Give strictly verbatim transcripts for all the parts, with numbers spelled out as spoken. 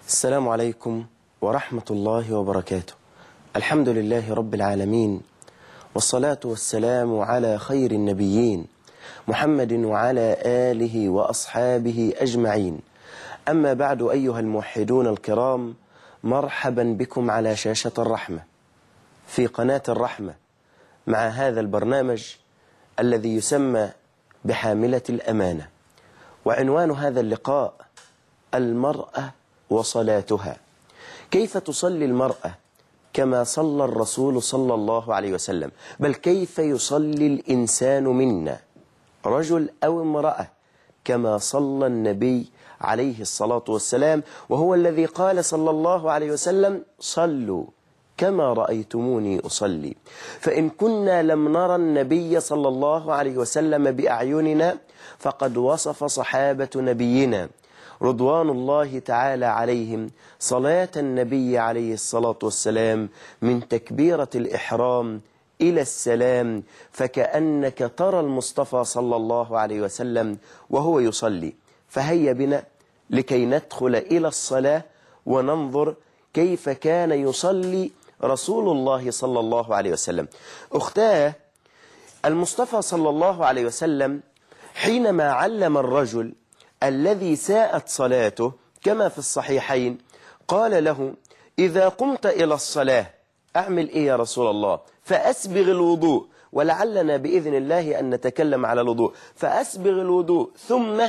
السلام عليكم ورحمة الله وبركاته. الحمد لله رب العالمين، والصلاة والسلام على خير النبيين محمد وعلى آله وأصحابه أجمعين. أما بعد، أيها الموحدون الكرام، مرحبا بكم على شاشة الرحمة في قناة الرحمة مع هذا البرنامج الذي يسمى بحاملة الأمانة. وعنوان هذا اللقاء: المرأة وصلاتها. كيف تصلي المرأة كما صلى الرسول صلى الله عليه وسلم؟ بل كيف يصلي الإنسان منا، رجل أو امرأة، كما صلى النبي عليه الصلاة والسلام، وهو الذي قال صلى الله عليه وسلم: صلوا كما رأيتموني أصلي. فإن كنا لم نرى النبي صلى الله عليه وسلم بأعيننا، فقد وصف صحابة نبينا رضوان الله تعالى عليهم صلاة النبي عليه الصلاة والسلام من تكبيرة الإحرام إلى السلام، فكأنك ترى المصطفى صلى الله عليه وسلم وهو يصلي. فهيا بنا لكي ندخل إلى الصلاة وننظر كيف كان يصلي رسول الله صلى الله عليه وسلم. أختاه، المصطفى صلى الله عليه وسلم حينما علم الرجل الذي ساءت صلاته كما في الصحيحين قال له: إذا قمت إلى الصلاة أعمل إيه يا رسول الله؟ فأسبغ الوضوء، ولعلنا بإذن الله أن نتكلم على الوضوء. فأسبغ الوضوء ثم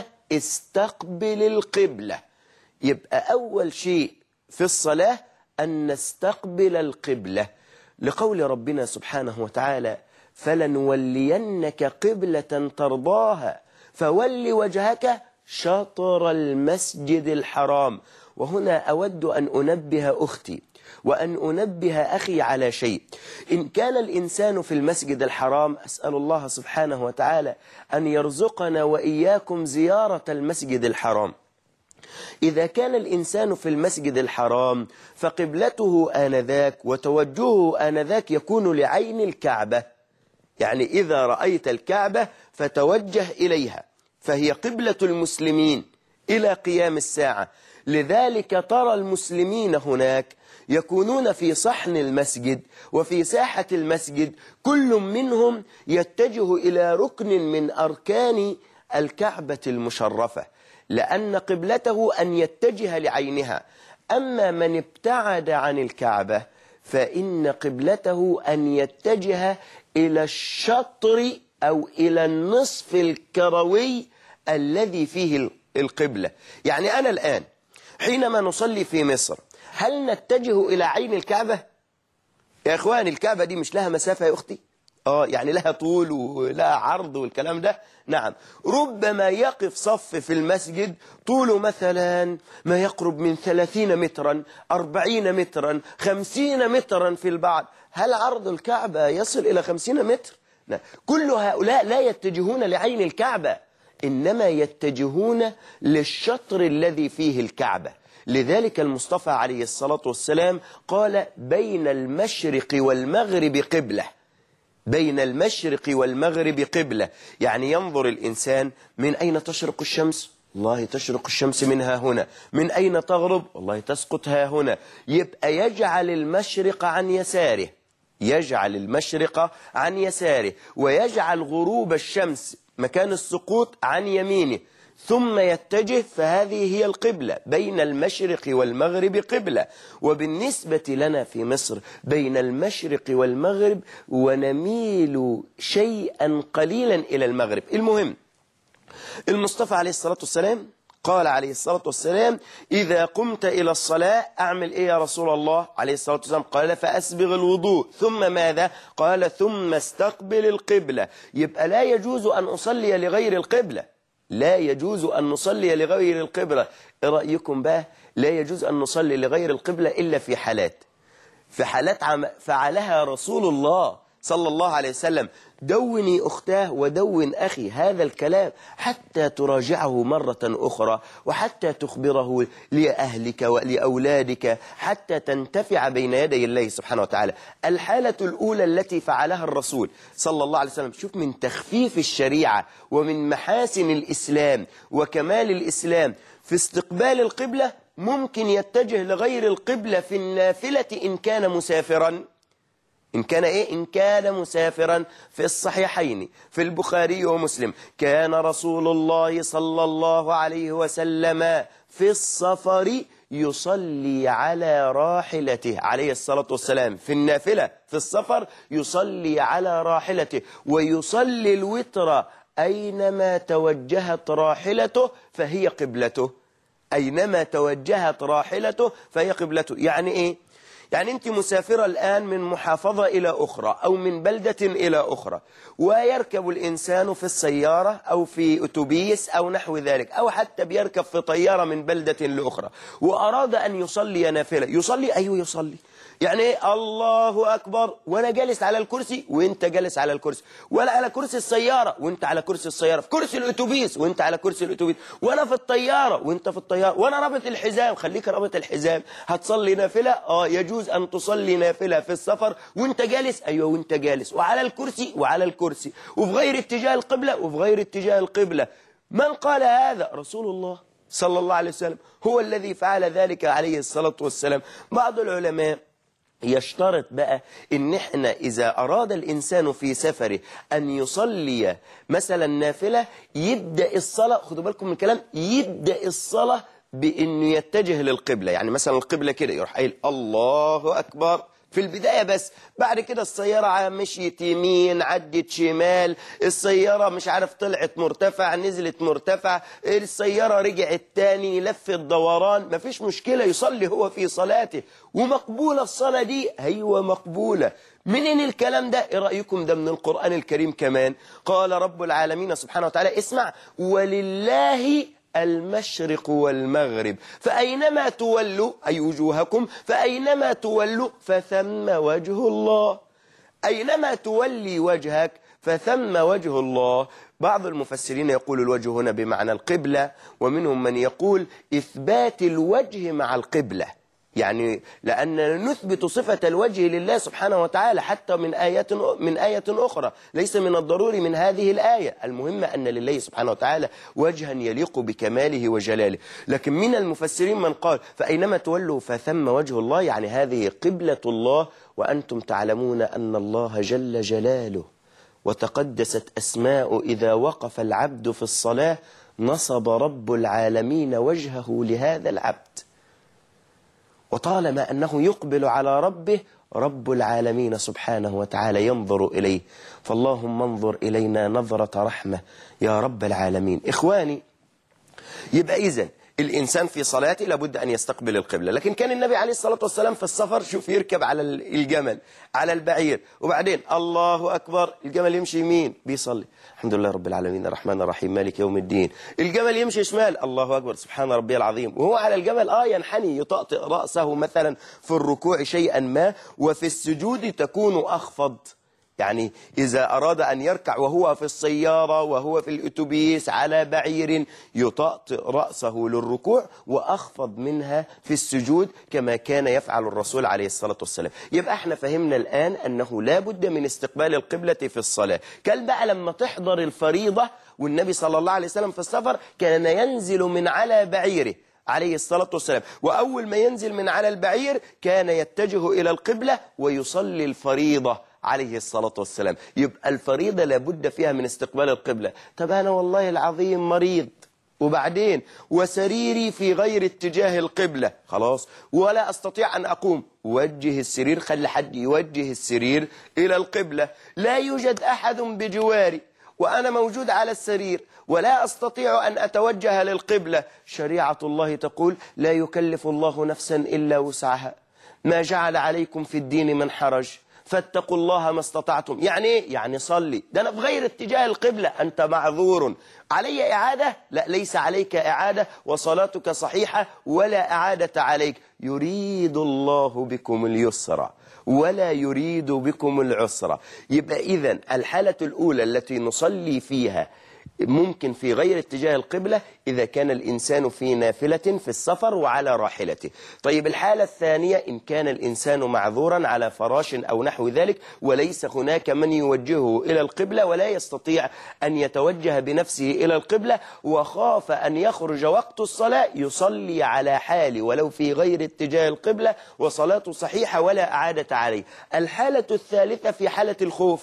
استقبل القبلة. يبقى أول شيء في الصلاة أن نستقبل القبلة، لقول ربنا سبحانه وتعالى: فلنولينك قبلة ترضاها فول وجهك شطر المسجد الحرام. وهنا أود أن أنبه أختي وأن أنبه أخي على شيء. إن كان الإنسان في المسجد الحرام، أسأل الله سبحانه وتعالى أن يرزقنا وإياكم زيارة المسجد الحرام. إذا كان الإنسان في المسجد الحرام فقبلته آنذاك وتوجهه آنذاك يكون لعين الكعبة، يعني إذا رأيت الكعبة فتوجه إليها، فهي قبلة المسلمين إلى قيام الساعة. لذلك ترى المسلمين هناك يكونون في صحن المسجد وفي ساحة المسجد، كل منهم يتجه إلى ركن من أركان الكعبة المشرفة، لأن قبلته أن يتجه لعينها. أما من ابتعد عن الكعبة فإن قبلته أن يتجه إلى الشطر أو إلى النصف الكروي الذي فيه القبلة. يعني أنا الآن حينما نصلي في مصر، هل نتجه إلى عين الكعبة؟ يا إخواني، الكعبة دي مش لها مسافة يا أختي؟ آه يعني لها طول ولها عرض والكلام ده. نعم، ربما يقف صف في المسجد طوله مثلا ما يقرب من ثلاثين مترا، أربعين مترا، خمسين مترا في البعض. هل عرض الكعبة يصل إلى خمسين متر؟ لا. كل هؤلاء لا يتجهون لعين الكعبة، إنما يتجهون للشطر الذي فيه الكعبة. لذلك المصطفى عليه الصلاة والسلام قال: بين المشرق والمغرب قبلة. بين المشرق والمغرب قبلة، يعني ينظر الإنسان من أين تشرق الشمس؟ والله تشرق الشمس منها هنا. من أين تغرب؟ والله تسقط ها هنا. يبقى يجعل المشرق عن يساره، يجعل المشرق عن يساره، ويجعل غروب الشمس مكان السقوط عن يمينه، ثم يتجه. فهذه هي القبلة، بين المشرق والمغرب قبلة. وبالنسبة لنا في مصر بين المشرق والمغرب، ونميل شيئا قليلا إلى المغرب. المهم، المصطفى عليه الصلاة والسلام قال عليه الصلاة والسلام: إذا قمت إلى الصلاة أعمل إيه يا رسول الله؟ عليه الصلاة والسلام قال: فأسبغ الوضوء. ثم ماذا؟ قال: ثم استقبل القبلة. يبقى لا يجوز أن أصلي لغير القبلة، لا يجوز أن نصلي لغير القبلة. إيه رأيكم بقى؟ لا يجوز أن نصلي لغير القبلة إلا في حالات، في حالات فعلها رسول الله صلى الله عليه وسلم. دوني أختاه ودون أخي هذا الكلام حتى تراجعه مرة أخرى، وحتى تخبره لأهلك ولأولادك، حتى تنتفع بين يدي الله سبحانه وتعالى. الحالة الأولى التي فعلها الرسول صلى الله عليه وسلم، شوف من تخفيف الشريعة ومن محاسن الإسلام وكمال الإسلام في استقبال القبلة، ممكن يتجه لغير القبلة في النافلة إن كان مسافرا؟ إن كان إيه؟ إن كان مسافرا. في الصحيحين في البخاري ومسلم كان رسول الله صلى الله عليه وسلم في السفر يصلي على راحلته عليه الصلاة والسلام، في النافلة في السفر يصلي على راحلته، ويصلي الوتر أينما توجهت راحلته فهي قبلته. أينما توجهت راحلته فهي قبلته. يعني إيه؟ يعني أنت مسافرة الآن من محافظة إلى أخرى أو من بلدة إلى أخرى، ويركب الإنسان في السيارة أو في أتوبيس أو نحو ذلك، أو حتى بيركب في طيارة من بلدة لأخرى، وأراد أن يصلي نافلة. يصلي؟ أيوه يصلي. يعني إيه؟ الله أكبر وأنا جالس على الكرسي وأنت جالس على الكرسي، ولا على كرسي السيارة وأنت على كرسي السيارة، في كرسي الأتوبيس وأنت على كرسي الأتوبيس، وأنا في الطيارة وأنت في الطيارة، وأنا رابط الحزام، خليك رابط الحزام. هتصلي نافلة؟ آه يجوز أن تصلي نافلة في السفر وأنت جالس، أيوه وأنت جالس، وعلى الكرسي وعلى الكرسي، وفي غير اتجاه القبلة وفي غير اتجاه القبلة. من قال هذا؟ رسول الله صلى الله عليه وسلم هو الذي فعل ذلك عليه الصلاة والسلام. بعض العلماء يشترط بقى إن إحنا إذا أراد الإنسان في سفره أن يصلي مثلا نافلة يبدأ الصلاة، خدوا بالكم من الكلام، يبدأ الصلاة بأنه يتجه للقبلة. يعني مثلا القبلة كده يروح قايل الله أكبر في البداية بس، بعد كده السيارة مشيت يمين عدت شمال، السيارة مش عارف طلعت مرتفع نزلت مرتفع، السيارة رجعت تاني لفت دوران، مفيش مشكلة، يصلي هو في صلاته ومقبولة الصلاة دي. أيوة مقبولة. منين الكلام ده؟ إيه رأيكم؟ ده من القرآن الكريم كمان. قال رب العالمين سبحانه وتعالى، اسمع، ولله المشرق والمغرب فأينما تولوا أي وجوهكم فأينما تولوا فثم وجه الله. أينما تولي وجهك فثم وجه الله. بعض المفسرين يقول الوجه هنا بمعنى القبلة، ومنهم من يقول إثبات الوجه مع القبلة، يعني لأننا نثبت صفة الوجه لله سبحانه وتعالى حتى من آيات من آية أخرى، ليس من الضروري من هذه الآية، المهم أن لله سبحانه وتعالى وجها يليق بكماله وجلاله. لكن من المفسرين من قال فأينما تولوا فثم وجه الله، يعني هذه قبلة الله، وأنتم تعلمون أن الله جل جلاله وتقدست أسماء إذا وقف العبد في الصلاة نصب رب العالمين وجهه لهذا العبد، وطالما أنه يقبل على ربه رب العالمين سبحانه وتعالى ينظر إليه. فاللهم انظر إلينا نظرة رحمة يا رب العالمين. إخواني، يبقى إذن الإنسان في صلاته لابد أن يستقبل القبلة. لكن كان النبي عليه الصلاة والسلام في السفر شوف يركب على الجمل على البعير، وبعدين الله أكبر الجمل يمشي يمين بيصلي الحمد لله رب العالمين الرحمن الرحيم مالك يوم الدين، الجمل يمشي شمال الله أكبر سبحان ربي العظيم، وهو على الجمل آه ينحني يطأطئ رأسه مثلا في الركوع شيئا ما، وفي السجود تكون أخفض. يعني إذا أراد أن يركع وهو في السيارة وهو في الأتوبيس على بعير يطأطئ رأسه للركوع وأخفض منها في السجود كما كان يفعل الرسول عليه الصلاة والسلام. يبقى احنا فهمنا الآن أنه لا بد من استقبال القبلة في الصلاة. كان بقى لما تحضر الفريضة والنبي صلى الله عليه وسلم في السفر كان ينزل من على بعيره عليه الصلاة والسلام، وأول ما ينزل من على البعير كان يتجه إلى القبلة ويصلي الفريضة عليه الصلاة والسلام. يبقى الفريضة لابد فيها من استقبال القبلة. طب أنا والله العظيم مريض وبعدين وسريري في غير اتجاه القبلة، خلاص ولا أستطيع أن أقوم، وجه السرير، خلي حد يوجه السرير إلى القبلة. لا يوجد أحد بجواري وأنا موجود على السرير ولا أستطيع أن أتوجه للقبلة. شريعة الله تقول لا يكلف الله نفسا إلا وسعها، ما جعل عليكم في الدين من حرج، فاتقوا الله ما استطعتم. يعني ايه؟ يعني صلي، ده أنا في غير اتجاه القبلة، أنت معذور. علي إعادة؟ لا، ليس عليك إعادة وصلاتك صحيحة ولا إعادة عليك. يريد الله بكم اليسر ولا يريد بكم العسر. يبقى إذن الحالة الأولى التي نصلي فيها ممكن في غير اتجاه القبلة إذا كان الإنسان في نافلة في السفر وعلى راحلته. طيب الحالة الثانية إن كان الإنسان معذورا على فراش أو نحو ذلك وليس هناك من يوجهه إلى القبلة ولا يستطيع أن يتوجه بنفسه إلى القبلة وخاف أن يخرج وقت الصلاة، يصلي على حال ولو في غير اتجاه القبلة وصلاته صحيحة ولا أعادة عليه. الحالة الثالثة في حالة الخوف.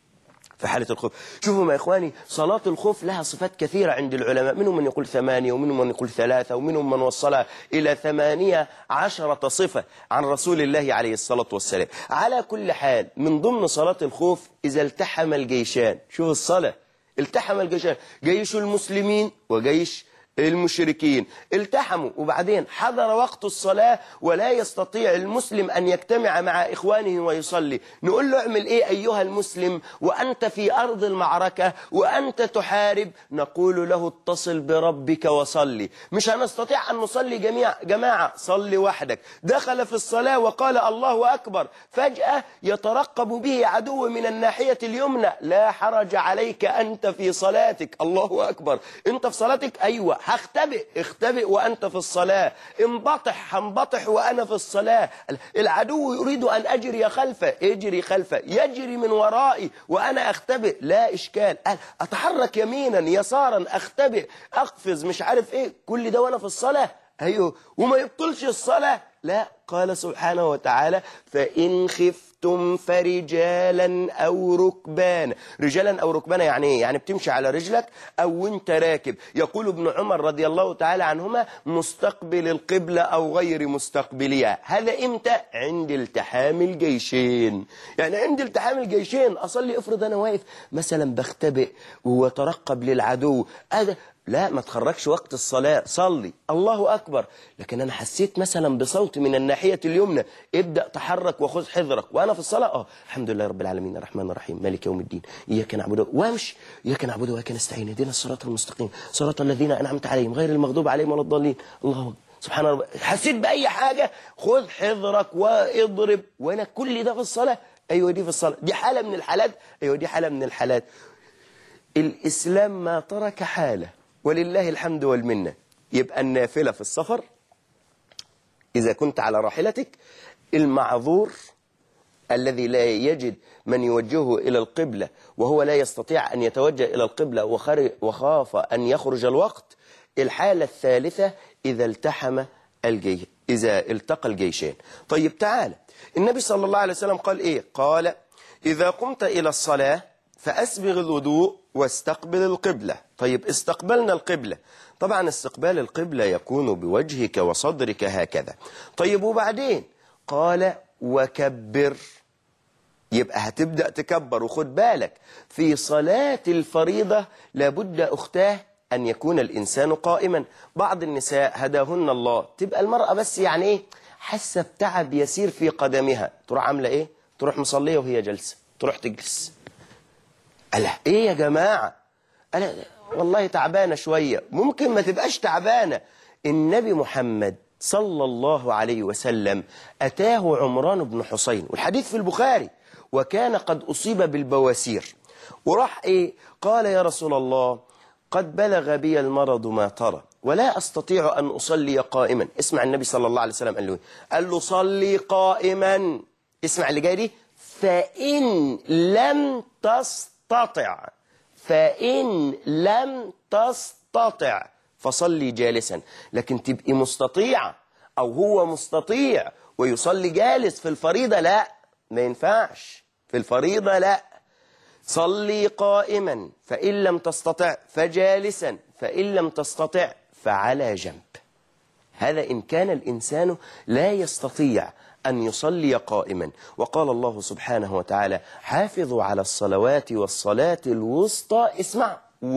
في حالة الخوف شوفوا يا إخواني، صلاة الخوف لها صفات كثيرة عند العلماء، منهم من يقول ثمانية ومنهم من يقول ثلاثة ومنهم من وصلها إلى ثمانية عشرة صفة عن رسول الله عليه الصلاة والسلام. على كل حال من ضمن صلاة الخوف إذا التحم الجيشان. شوف الصلاة، التحم الجيشان، جيش المسلمين وجيش المشركين التحموا، وبعدين حضر وقت الصلاة ولا يستطيع المسلم أن يجتمع مع إخوانه ويصلي. نقول له اعمل إيه أيها المسلم وأنت في أرض المعركة وأنت تحارب؟ نقول له اتصل بربك وصلي. مش هنستطيع أن نصلي جميع جماعة، صلي وحدك. دخل في الصلاة وقال الله أكبر، فجأة يترقب به عدو من الناحية اليمنى، لا حرج عليك أنت في صلاتك. الله أكبر، أنت في صلاتك؟ أيوة. هختبئ، اختبئ وأنت في الصلاة. انبطح، هنبطح وأنا في الصلاة. العدو يريد أن أجري خلفه، اجري خلفه. يجري من ورائي وأنا أختبئ، لا إشكال. أتحرك يمينا يسارا، أختبئ، أقفز، مش عارف إيه، كل ده وأنا في الصلاة. أيوه، وما يبطلش الصلاة. لا، قال سبحانه وتعالى فإن خفتم فرجالا أو ركبانا. رجالا أو ركبانا يعني إيه؟ يعني بتمشي على رجلك أو أنت راكب. يقول ابن عمر رضي الله تعالى عنهما مستقبل القبلة أو غير مستقبلها. هذا إمتى؟ عند التحام الجيشين. يعني عند التحام الجيشين أصلي. افرض أنا واقف مثلا بختبئ وترقب للعدو، هذا لا، ما تخرجش وقت الصلاة، صلي الله أكبر. لكن أنا حسيت مثلا بصوت من الناحية اليمنى، ابدأ تحرك وخذ حذرك وأنا في الصلاة. آه الحمد لله رب العالمين الرحمن الرحيم مالك يوم الدين إياك نعبد وامشي، إياك نعبد وإياك نستعين اهدنا الصراط المستقيم صراط الذين أنعمت عليهم غير المغضوب عليهم ولا الضالين. الله سبحان الله. حسيت بأي حاجة خذ حذرك واضرب، وأنا كل ده في الصلاة. أيوة دي في الصلاة، دي حالة من الحالات. أيوة دي حالة من الحالات. الإسلام ما ترك حالة، ولله الحمد والمنة. يبقى النافلة في السفر إذا كنت على راحلتك، المعذور الذي لا يجد من يوجهه إلى القبلة وهو لا يستطيع أن يتوجه إلى القبلة وخاف أن يخرج الوقت. الحالة الثالثة إذا التحم الجيش، إذا التقى الجيشين. طيب تعالى، النبي صلى الله عليه وسلم قال إيه؟ قال إذا قمت إلى الصلاة فأسبغ الوضوء واستقبل القبلة. طيب استقبلنا القبلة، طبعا استقبال القبلة يكون بوجهك وصدرك هكذا. طيب وبعدين قال وكبر، يبقى هتبدأ تكبر. وخد بالك في صلاة الفريضة لابد أختاه أن يكون الإنسان قائما. بعض النساء هداهن الله تبقى المرأة بس يعني إيه، حاسة بتعب يسير في قدمها، تروح عاملة إيه؟ تروح مصلية وهي جلسة، تروح تجلس. ألا إيه يا جماعة؟ ألا والله تعبانة شوية. ممكن ما تبقاش تعبانة. النبي محمد صلى الله عليه وسلم أتاه عمران بن حسين، والحديث في البخاري، وكان قد أصيب بالبواسير، وراح إيه؟ قال يا رسول الله قد بلغ بي المرض ما ترى ولا أستطيع أن أصلي قائما. اسمع النبي صلى الله عليه وسلم قال له قال له صلي قائما. اسمع اللي جاي دي، فإن لم تستطع فإن لم تستطع فصلي جالسا. لكن تبقي مستطيعة أو هو مستطيع ويصلي جالس في الفريضة، لا، ما ينفعش في الفريضة. لا، صلي قائما، فإن لم تستطع فجالسا، فإن لم تستطع فعلى جنب. هذا إن كان الإنسان لا يستطيع أن يصلي قائما. وقال الله سبحانه وتعالى حافظوا على الصلوات والصلاة الوسطى، اسمع،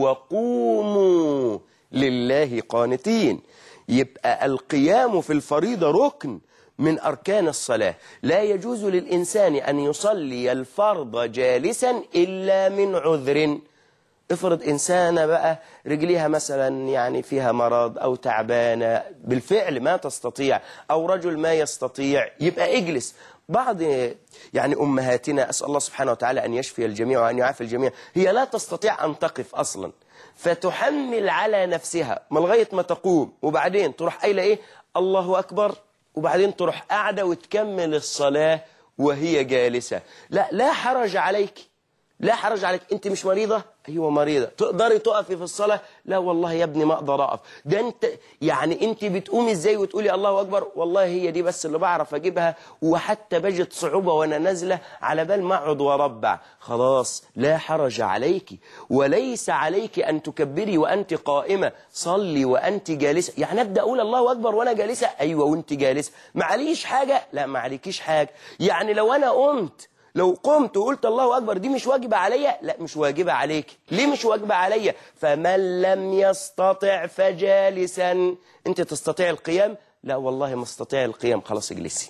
وقوموا لله قانتين. يبقى القيام في الفريضة ركن من أركان الصلاة. لا يجوز للإنسان أن يصلي الفرض جالسا إلا من عذر. افرض إنسانة بقى رجليها مثلا يعني فيها مرض أو تعبانة بالفعل ما تستطيع، أو رجل ما يستطيع، يبقى اجلس. بعض يعني أمهاتنا أسأل الله سبحانه وتعالى أن يشفي الجميع وأن يعافي الجميع، هي لا تستطيع أن تقف أصلا، فتحمل على نفسها ما لغاية ما تقوم، وبعدين تروح قايله ايه الله أكبر، وبعدين تروح قاعدة وتكمل الصلاة وهي جالسة. لا لا حرج عليك، لا حرج عليك. انت مش مريضة؟ ايوه مريضة. تقدري تقفي في الصلاة؟ لا والله يا ابني ما اقدر اقف. ده انت يعني انت بتقومي ازاي وتقولي الله اكبر؟ والله هي دي بس اللي بعرف اجيبها، وحتى بجد صعوبة وانا نازلة على بال ما اقعد واربع. خلاص لا حرج عليك، وليس عليك ان تكبري وانت قائمة، صلي وانت جالسة. يعني ابدا اقول الله اكبر وانا جالسة؟ ايوه وانت جالسة. معليش حاجة؟ لا ما عليكيش حاجة. يعني لو انا قمت لو قمت وقلت الله أكبر دي مش واجبة عليا؟ لا مش واجبة عليك. ليه مش واجبة عليا؟ فمن لم يستطع فجالسا. انت تستطيع القيام؟ لا والله ما استطيع القيام. خلاص اجلسي.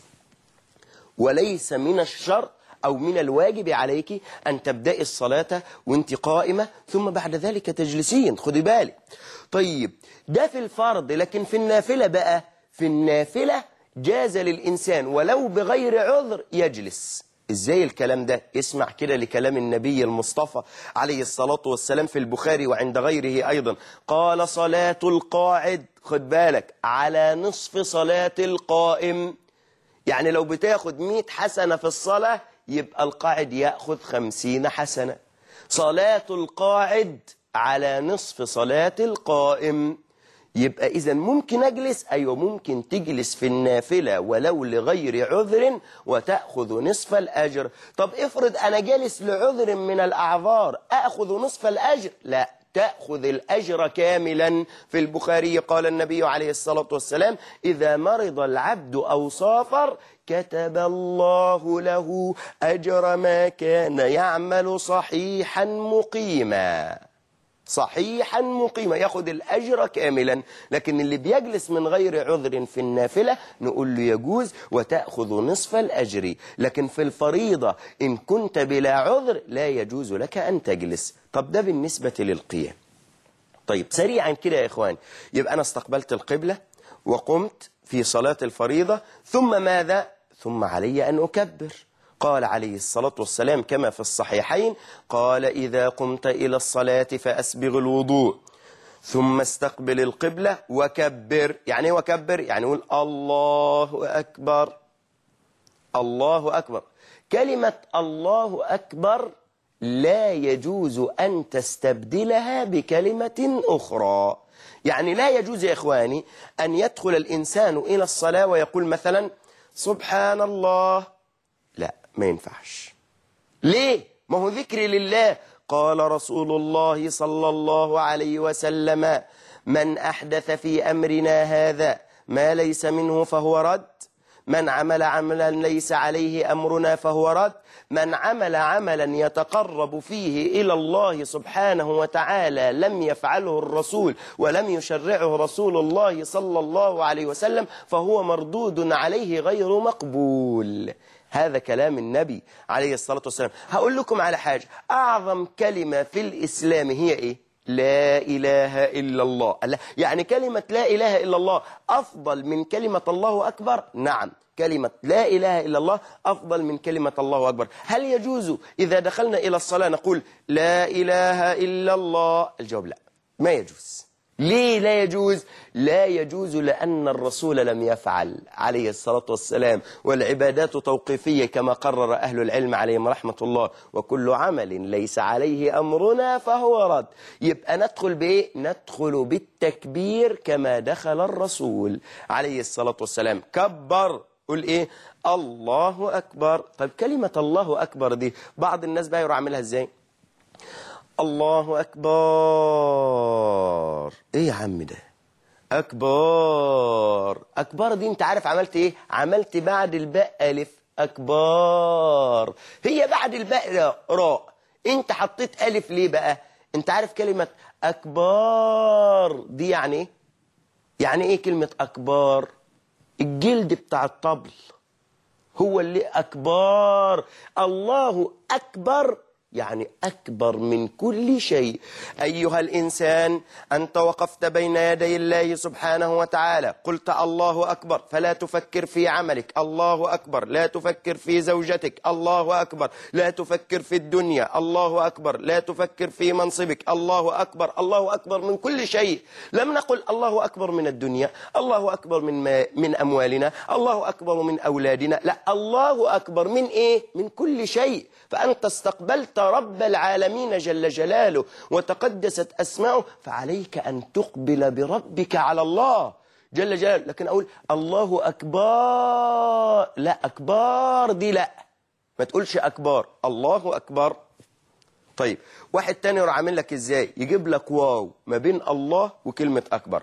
وليس من الشر أو من الواجب عليك أن تبدأي الصلاة وانت قائمة ثم بعد ذلك تجلسين. خدي بالك. طيب ده في الفرض، لكن في النافلة بقى، في النافلة جاز للإنسان ولو بغير عذر يجلس. ازاي الكلام ده؟ اسمع كده لكلام النبي المصطفى عليه الصلاة والسلام في البخاري وعند غيره أيضا. قال صلاة القاعد، خد بالك، على نصف صلاة القائم. يعني لو بتاخد مئة حسنة في الصلاة يبقى القاعد يأخذ خمسين حسنة. صلاة القاعد على نصف صلاة القائم. يبقى إذا ممكن أجلس؟ أيوة ممكن تجلس في النافلة ولو لغير عذر وتأخذ نصف الأجر. طب افرض أنا جالس لعذر من الأعذار، أخذ نصف الأجر؟ لا، تأخذ الأجر كاملا. في البخاري قال النبي عليه الصلاة والسلام إذا مرض العبد أو سافر كتب الله له أجر ما كان يعمل صحيحا مقيما. صحيحا مقيمة، ياخد الأجر كاملا. لكن اللي بيجلس من غير عذر في النافلة نقول له يجوز وتأخذ نصف الأجر. لكن في الفريضة إن كنت بلا عذر لا يجوز لك أن تجلس. طب ده بالنسبة للقيام. طيب سريعا كده يا إخوان، يبقى أنا استقبلت القبلة وقمت في صلاة الفريضة، ثم ماذا؟ ثم علي أن أكبر. قال عليه الصلاة والسلام كما في الصحيحين، قال إذا قمت إلى الصلاة فأسبغ الوضوء ثم استقبل القبلة وكبر. يعني وكبر يعني قول الله أكبر. الله أكبر. كلمة الله أكبر لا يجوز أن تستبدلها بكلمة أخرى. يعني لا يجوز يا إخواني أن يدخل الإنسان إلى الصلاة ويقول مثلا سبحان الله. لا ما ينفعش. ليه؟ ما هو ذكر لله. قال رسول الله صلى الله عليه وسلم من أحدث في أمرنا هذا ما ليس منه فهو رد، من عمل عملا ليس عليه أمرنا فهو رد، من عمل عملا يتقرب فيه إلى الله سبحانه وتعالى لم يفعله الرسول ولم يشرعه رسول الله صلى الله عليه وسلم فهو مردود عليه غير مقبول. هذا كلام النبي عليه الصلاة والسلام. هقول لكم على حاجة، أعظم كلمة في الإسلام هي إيه؟ لا إله إلا الله. يعني كلمة لا إله إلا الله أفضل من كلمة الله أكبر؟ نعم، كلمة لا إله إلا الله أفضل من كلمة الله أكبر. هل يجوز إذا دخلنا إلى الصلاة نقول لا إله إلا الله؟ الجواب لا، ما يجوز. ليه لا يجوز؟ لا يجوز لأن الرسول لم يفعل عليه الصلاة والسلام، والعبادات توقيفية كما قرر أهل العلم عليهم رحمة الله، وكل عمل ليس عليه أمرنا فهو رد. يبقى ندخل بإيه؟ ندخل بالتكبير كما دخل الرسول عليه الصلاة والسلام. كبر، قل إيه؟ الله أكبر. طيب كلمة الله أكبر دي بعض الناس بقى يروح عاملها إزاي؟ الله أكبر. إيه يا عم ده؟ أكبر. أكبر دي أنت عارف عملت إيه؟ عملت بعد الباء ألف. أكبر. هي بعد الباء راء، أنت حطيت ألف ليه بقى؟ أنت عارف كلمة أكبر دي يعني إيه؟ يعني إيه كلمة أكبر؟ الجلد بتاع الطبل هو اللي أكبر. الله أكبر يعني أكبر من كل شيء. أيها الإنسان، أنت وقفت بين يدي الله سبحانه وتعالى، قلت الله أكبر، فلا تفكر في عملك، الله أكبر، لا تفكر في زوجتك، الله أكبر، لا تفكر في الدنيا، الله أكبر، لا تفكر في منصبك، الله أكبر، الله أكبر من كل شيء. لم نقل الله أكبر من الدنيا، الله أكبر من ما من أموالنا، الله أكبر من أولادنا، لا، الله أكبر من إيه؟ من كل شيء. فأنت استقبلت رب العالمين جل جلاله وتقدست أسماؤه، فعليك أن تقبل بربك على الله جل جلاله. لكن أقول الله أكبر، لا، أكبر دي لا، ما تقولش أكبر، الله أكبر. طيب واحد تاني يروح عامل لك إزاي؟ يجيب لك واو ما بين الله وكلمة أكبر،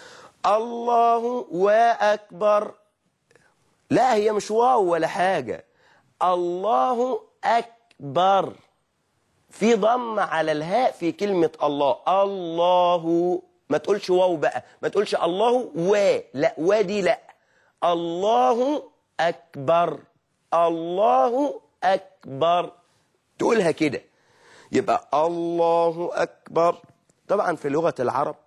الله وأكبر. لا، هي مش واو ولا حاجة، الله أكبر، في ضم على الهاء في كلمة الله، الله، ما تقولش واو بقى، ما تقولش الله و، لا، ودي لا، الله أكبر، الله أكبر، تقولها كده. يبقى الله أكبر. طبعا في لغة العرب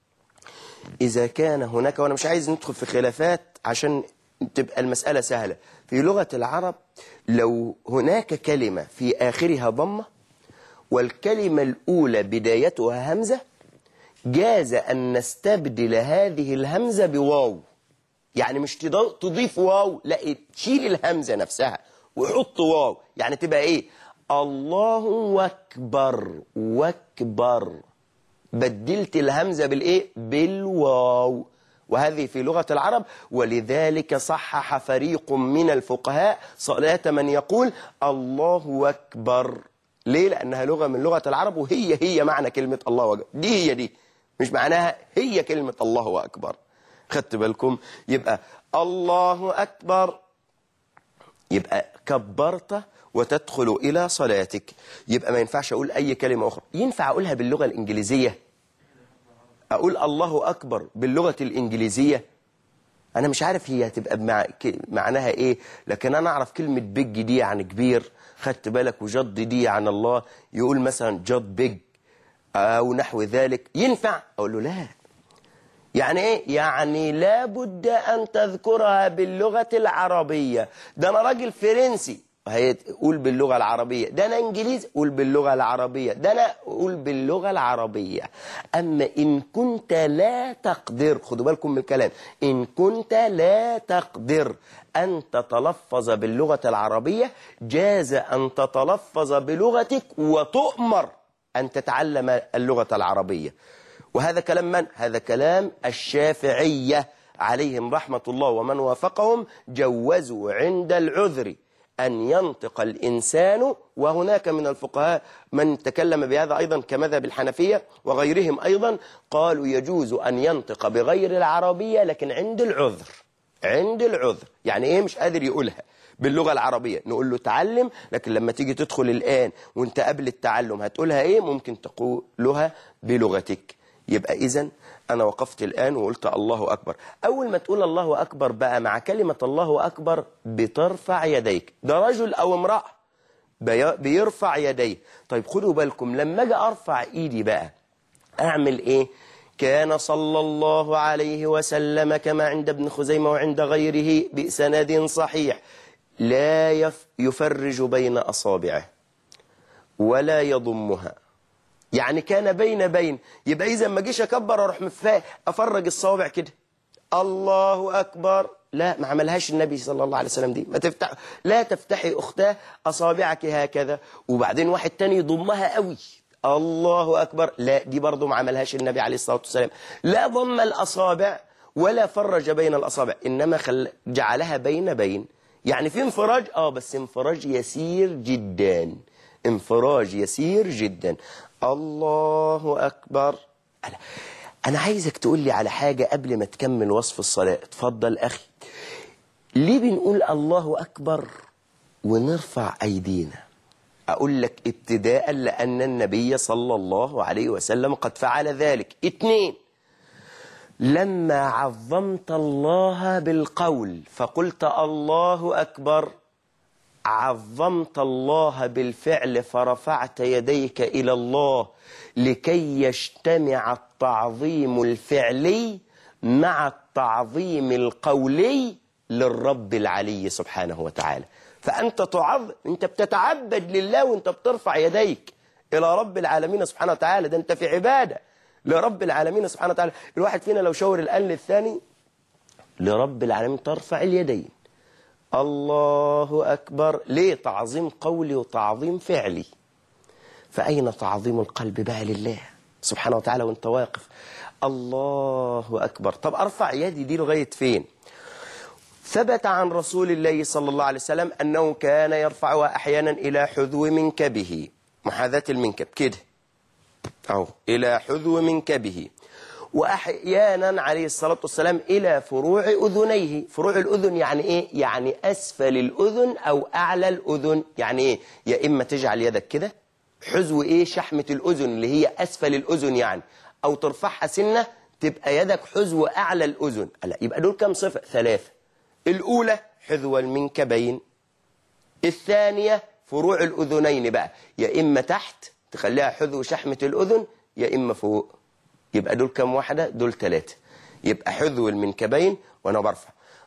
إذا كان هناك، وأنا مش عايز ندخل في خلافات عشان تبقى المسألة سهلة، في لغة العرب لو هناك كلمة في آخرها ضمة والكلمة الأولى بدايتها همزة، جاز أن نستبدل هذه الهمزة بواو. يعني مش تضيف واو، لا، تشيل الهمزة نفسها وحط واو، يعني تبقى إيه؟ الله أكبر، واكبر، بدلت الهمزة بالإيه؟ بالواو. وهذه في لغة العرب، ولذلك صحح فريق من الفقهاء صلاة من يقول الله أكبر. ليه؟ لأنها لغة من لغة العرب، وهي هي معنى كلمة الله أكبر، دي هي دي، مش معناها هي كلمة الله أكبر. خدت بالكم؟ يبقى الله أكبر، يبقى كبرت وتدخل إلى صلاتك. يبقى ما ينفعش أقول أي كلمة أخرى. ينفع أقولها باللغة الإنجليزية؟ أقول الله أكبر باللغة الإنجليزية؟ أنا مش عارف هي هتبقى بمع... معناها إيه، لكن أنا أعرف كلمة بيج دي يعني كبير، خدت بالك، وجد دي عن الله، يقول مثلا جد بيج أو نحو ذلك، ينفع؟ أقول له لا. يعني إيه؟ يعني لابد أن تذكرها باللغة العربية. ده أنا راجل فرنسي، هيقول باللغة العربية، ده أنا إنجليزي، قول باللغة العربية، ده أنا قول باللغة العربية. أما إن كنت لا تقدر، خدوا بالكم من الكلام، إن كنت لا تقدر أن تتلفظ باللغة العربية، جاز أن تتلفظ بلغتك وتؤمر أن تتعلم اللغة العربية. وهذا كلام من؟ هذا كلام الشافعية عليهم رحمة الله، ومن وافقهم جوزوا عند العذر أن ينطق الإنسان. وهناك من الفقهاء من تكلم بهذا أيضا كمذهب الحنفية وغيرهم أيضا، قالوا يجوز أن ينطق بغير العربية لكن عند العذر. عند العذر يعني إيه؟ مش قادر يقولها باللغة العربية، نقول له تعلم، لكن لما تيجي تدخل الآن وانت قبل التعلم هتقولها إيه؟ ممكن تقولها بلغتك. يبقى إذن أنا وقفت الآن وقلت الله أكبر. أول ما تقول الله أكبر بقى مع كلمة الله أكبر بترفع يديك. ده رجل أو امرأة بيرفع يديه. طيب خدوا بالكم، لما أجي أرفع إيدي بقى أعمل إيه؟ كان صلى الله عليه وسلم كما عند ابن خزيمة وعند غيره بإسناد صحيح لا يفرج بين أصابعه ولا يضمها. يعني كان بين بين، يبقى إذا ما جيش أكبر أروح مفاق أفرج الصوابع كده الله أكبر، لا، ما عملهاش النبي صلى الله عليه وسلم دي. ما تفتح، لا تفتحي أختاه أصابعك هكذا وبعدين واحد تاني يضمها قوي الله أكبر، لا، دي برضو ما عملهاش النبي عليه الصلاة والسلام. لا ضم الأصابع ولا فرج بين الأصابع، إنما خل... جعلها بين بين. يعني في انفراج، آه بس انفراج يسير جدا، انفراج يسير جدا. الله أكبر. أنا عايزك تقول لي على حاجة قبل ما تكمل وصف الصلاة. اتفضل أخي. ليه بنقول الله أكبر ونرفع أيدينا؟ أقول لك ابتداء لأن النبي صلى الله عليه وسلم قد فعل ذلك. اتنين، لما عظمت الله بالقول فقلت الله أكبر، عظمت الله بالفعل فرفعت يديك إلى الله لكي يجتمع التعظيم الفعلي مع التعظيم القولي للرب العلي سبحانه وتعالى. فأنت تعظم، أنت بتتعبد لله وأنت بترفع يديك إلى رب العالمين سبحانه وتعالى. ده أنت في عبادة لرب العالمين سبحانه وتعالى. الواحد فينا لو شاور الآن للثاني لرب العالمين ترفع اليدين، الله أكبر. ليه؟ تعظيم قولي وتعظيم فعلي. فأين تعظيم القلب بقى لله سبحانه وتعالى وانت واقف؟ الله أكبر. طب أرفع يدي دي لغاية فين؟ ثبت عن رسول الله صلى الله عليه وسلم أنه كان يرفعها أحيانا إلى حذو منكبه، محاذاة المنكب كده أو إلى حذو منكبه، وأحيانا عليه الصلاة والسلام إلى فروع أذنيه. فروع الأذن يعني إيه؟ يعني أسفل الأذن أو أعلى الأذن. يعني إيه؟ يا إما تجعل يدك كده حذو إيه؟ شحمة الأذن اللي هي أسفل الأذن يعني، أو ترفعها سنة تبقى يدك حذو أعلى الأذن. لا، يبقى دول كم صفة؟ ثلاثة. الأولى حذو المنكبين، الثانية فروع الأذنين بقى، يا إما تحت تخليها حذو شحمة الأذن يا إما فوق. يبقى دول كم واحدة؟ دول ثلاثة. يبقى حذو المنكبين وأنا برفع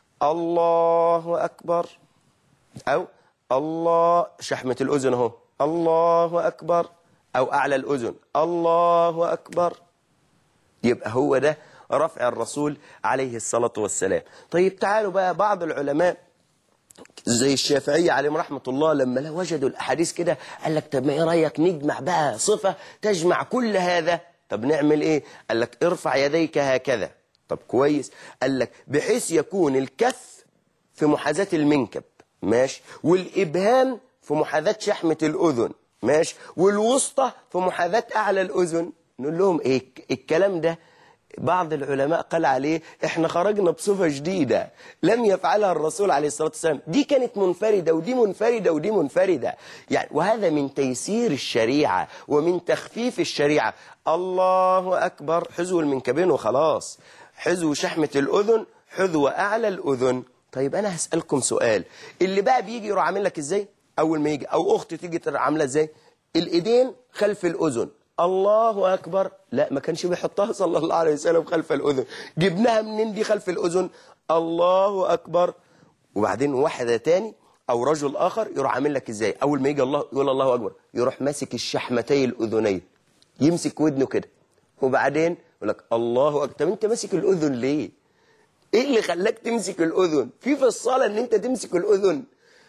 الله أكبر، أو الله شحمة الأذن اهو الله أكبر، أو أعلى الأذن الله أكبر. يبقى هو ده رفع الرسول عليه الصلاة والسلام. طيب تعالوا بقى، بعض العلماء زي الشافعية عليهم رحمة الله لما لا وجدوا الأحاديث كده قال لك طب ما إيه رأيك نجمع بقى صفة تجمع كل هذا؟ طب نعمل إيه؟ قال لك ارفع يديك هكذا. طب كويس. قال لك بحيث يكون الكف في محاذاة المنكب، ماشي، والإبهام في محاذاة شحمة الأذن، ماشي، والوسطى في محاذاة أعلى الأذن. نقول لهم إيه الكلام ده؟ بعض العلماء قال عليه احنا خرجنا بصفة جديدة لم يفعلها الرسول عليه الصلاة والسلام. دي كانت منفردة ودي منفردة ودي منفردة يعني، وهذا من تيسير الشريعة ومن تخفيف الشريعة. الله أكبر حذو المنكبين وخلاص، حذو شحمة الأذن، حذو أعلى الأذن. طيب أنا هسألكم سؤال، اللي بقى بيجي يروح عامل لك إزاي أول ما يجي، أو أخت تيجي عاملة إزاي؟ الإيدين خلف الأذن، الله أكبر. لا، ما كانش بيحطها صلى الله عليه وسلم خلف الأذن. جبناها منين دي خلف الأذن؟ الله أكبر. وبعدين واحدة تاني أو رجل آخر يروح عامل لك إزاي؟ أول ما يجي الله يقول الله أكبر يروح ماسك الشحمتي الأذنين، يمسك ودنه كده، وبعدين يقول لك الله أكبر. طب أنت ماسك الأذن ليه؟ إيه اللي خلاك تمسك الأذن؟ في في الصلاة إن أنت تمسك الأذن.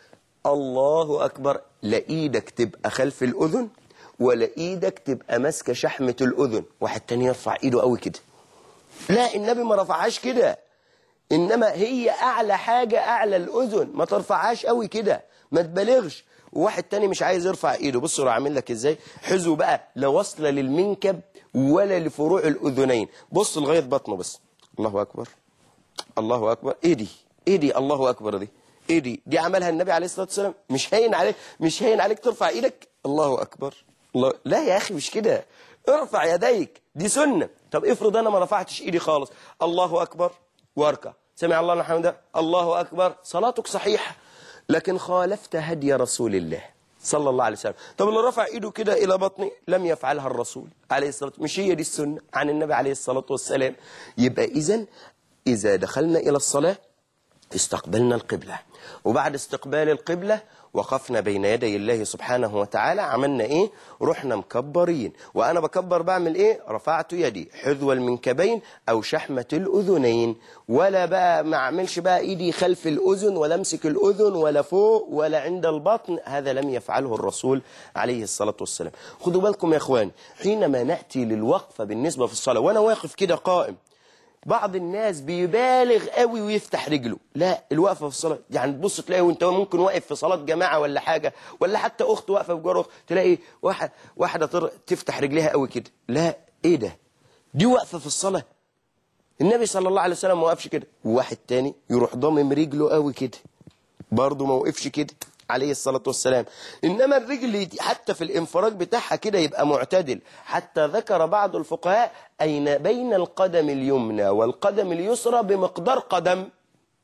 الله أكبر. لا إيدك تبقى خلف الأذن ولا ايدك تبقى ماسكه شحمه الاذن. واحد تاني يرفع ايده قوي كده، لا النبي ما رفعهاش كده، انما هي اعلى حاجه اعلى الاذن، ما ترفعهاش قوي كده، ما تبالغش. وواحد تاني مش عايز يرفع ايده، بصوا عامل لك ازاي، حذو بقى لا وصل للمنكب ولا لفروع الاذنين، بص لغايه بطنه بس. الله اكبر الله اكبر. ايه دي؟ ايه دي الله اكبر دي؟ ايه دي؟ دي عملها النبي عليه الصلاه والسلام. مش هين عليك، مش هين عليك ترفع ايدك الله اكبر. الله. لا يا أخي مش كده، ارفع يديك، دي سنة. طب افرض أنا ما رفعتش إيدي خالص، الله أكبر واركع، سمع الله لمن حمده، الله أكبر، صلاتك صحيحة، لكن خالفت هدي رسول الله صلى الله عليه وسلم. طب اللي رفع إيده كده إلى بطني لم يفعلها الرسول عليه الصلاة والسلام، مش هي دي السنة عن النبي عليه الصلاة والسلام. يبقى إذن إذا دخلنا إلى الصلاة استقبلنا القبلة، وبعد استقبال القبلة وقفنا بين يدي الله سبحانه وتعالى، عملنا ايه؟ رحنا مكبرين. وانا بكبر بعمل ايه؟ رفعت يدي حذو المنكبين او شحمة الاذنين، ولا بقى ما اعملش بقى ايدي خلف الاذن ولا امسك الاذن ولا فوق ولا عند البطن. هذا لم يفعله الرسول عليه الصلاة والسلام. خدوا بالكم يا اخواني، حينما نأتي للوقفة بالنسبة في الصلاة وانا واقف كده قائم، بعض الناس بيبالغ قوي ويفتح رجله. لا، الوقفه في الصلاه يعني تبص تلاقي وانت ممكن واقف في صلاه جماعه ولا حاجه، ولا حتى اخت واقفه بجوار اخت، تلاقي واحد واحده تفتح رجليها قوي كده. لا، ايه ده؟ دي وقفه في الصلاه؟ النبي صلى الله عليه وسلم ما وقفش كده. وواحد تاني يروح ضامم رجله قوي كده، برضه ما وقفش كده عليه الصلاة والسلام. إنما الرجل حتى في الانفراج بتاعها كده يبقى معتدل. حتى ذكر بعض الفقهاء أين بين القدم اليمنى والقدم اليسرى بمقدار قدم.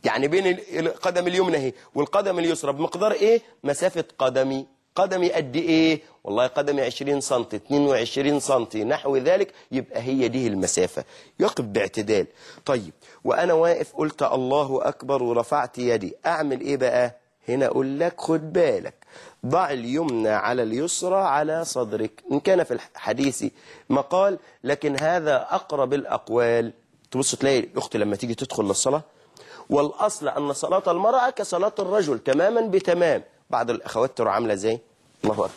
يعني بين القدم اليمنى اهي والقدم اليسرى بمقدار ايه؟ مسافة قدمي. قدمي قد ايه؟ والله قدمي عشرين سنتي، اتنين وعشرين سنتي، نحو ذلك. يبقى هي دي المسافة. يقف باعتدال. طيب وانا واقف قلت الله اكبر ورفعت يدي، اعمل ايه بقى؟ هنا اقول لك خد بالك، ضع اليمنى على اليسرى على صدرك. ان كان في الحديث مقال، لكن هذا اقرب الاقوال. تبص تلاقي الاخت لما تيجي تدخل للصلاة، والاصل ان صلاة المرأة كصلاة الرجل تماما بتمام. بعض الاخوات ترى عامله ازاي؟ الله اكبر،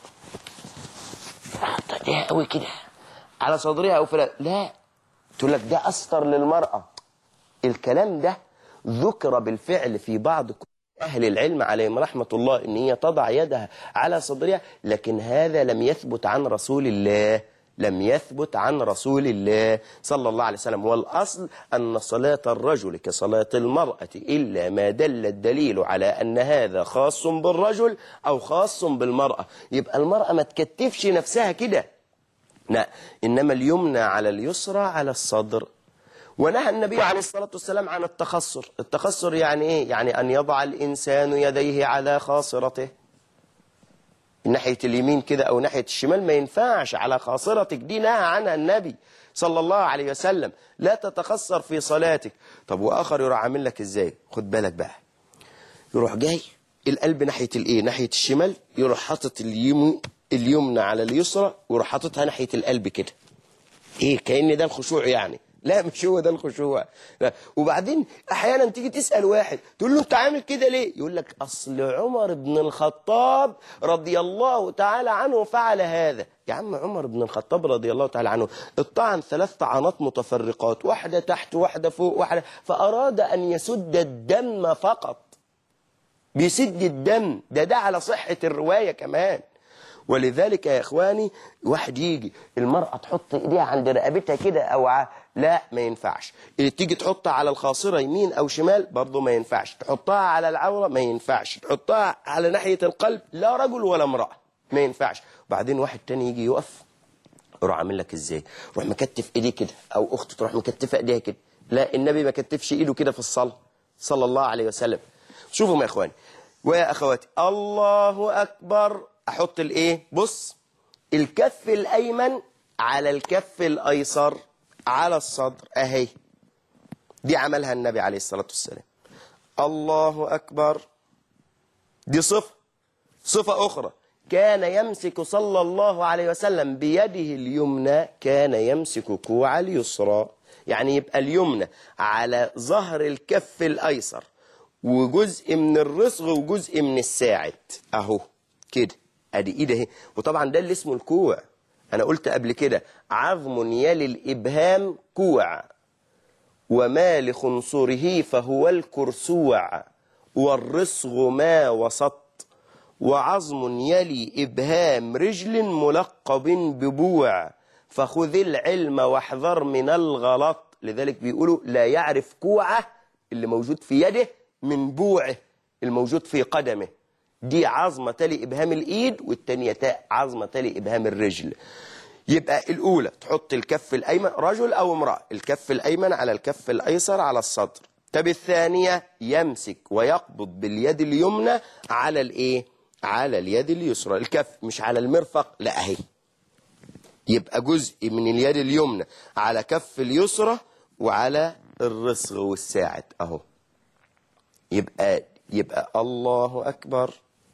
ايه قوي كده على صدرها او فلا، لا، تقول لك ده استر للمرأة. الكلام ده ذكر بالفعل في بعض اهل العلم عليهم رحمة الله ان هي تضع يدها على صدرها، لكن هذا لم يثبت عن رسول الله، لم يثبت عن رسول الله صلى الله عليه وسلم. والأصل أن صلاة الرجل كصلاة المرأة إلا ما دل الدليل على أن هذا خاص بالرجل أو خاص بالمرأة. يبقى المرأة ما تكتفش نفسها كده، لا، إنما اليمنى على اليسرى على الصدر. ونهى النبي عليه الصلاة والسلام عن التخصر. التخصر يعني إيه؟ يعني أن يضع الإنسان يديه على خاصرته، ناحية اليمين كده أو ناحية الشمال، ما ينفعش على خاصرتك. دي نهى عنها النبي صلى الله عليه وسلم، لا تتخسر في صلاتك. طب وآخر يروح عامل لك إزاي؟ خد بالك بقى، يروح جاي القلب ناحية الإيه؟ ناحية الشمال، يروح حاطط اليم... اليمنى على اليسرى ويروح حاططها ناحية القلب كده. إيه؟ كأن ده الخشوع يعني؟ لا، مش هو ده الخشوع. لا. وبعدين احيانا تيجي تسأل واحد تقول له انت عامل كده ليه؟ يقول لك اصل عمر بن الخطاب رضي الله تعالى عنه فعل هذا. يا عم عمر بن الخطاب رضي الله تعالى عنه الطعن ثلاث طعنات متفرقات، واحدة تحت واحدة فوق واحدة، فأراد أن يسد الدم فقط. بيسد الدم، ده ده على صحة الرواية كمان. ولذلك يا إخواني، واحد يجي المرأة تحط إيديها عند رقبتها كده أو ع... لا، ما ينفعش. تيجي تحطها على الخاصرة يمين أو شمال برضو ما ينفعش. تحطها على العورة ما ينفعش. تحطها على ناحية القلب، لا رجل ولا امرأة، ما ينفعش. بعدين واحد تاني يجي يقف، يروح عامل لك إزاي؟ روح مكتف إيديه كده، أو أخت تروح مكتفة إيديها كده. لا، النبي ما كتفش إيده كده في الصلاة صلى الله عليه وسلم. شوفوا يا إخواني ويا أخواتي، الله أكبر. احط الايه؟ بص، الكف الايمن على الكف الايسر على الصدر اهي. دي عملها النبي عليه الصلاة والسلام. الله اكبر. دي صفة. صفة اخرى، كان يمسك صلى الله عليه وسلم بيده اليمنى، كان يمسك كوع اليسرى. يعني يبقى اليمنى على ظهر الكف الايسر، وجزء من الرسغ وجزء من الساعد اهو كده. ادي ايده اهي. وطبعا ده اللي اسمه الكوع. انا قلت قبل كده عظم يلي الابهام كوع، وما لخنصره فهو الكرسوع، والرسغ ما وسط، وعظم يلي ابهام رجل ملقب ببوع، فخذ العلم واحذر من الغلط. لذلك بيقولوا لا يعرف كوعه اللي موجود في يده من بوعه الموجود في قدمه. دي عظمة تلي إبهام الإيد، والتانية عظمة تلي إبهام الرجل. يبقى الأولى تحط الكف الأيمن، رجل أو امرأة، الكف الأيمن على الكف الأيسر على الصدر. طب الثانية يمسك ويقبض باليد اليمنى على الإيه؟ على اليد اليسرى. الكف مش على المرفق، لا أهي. يبقى جزء من اليد اليمنى على كف اليسرى وعلى الرسغ والساعد أهو. يبقى يبقى الله أكبر،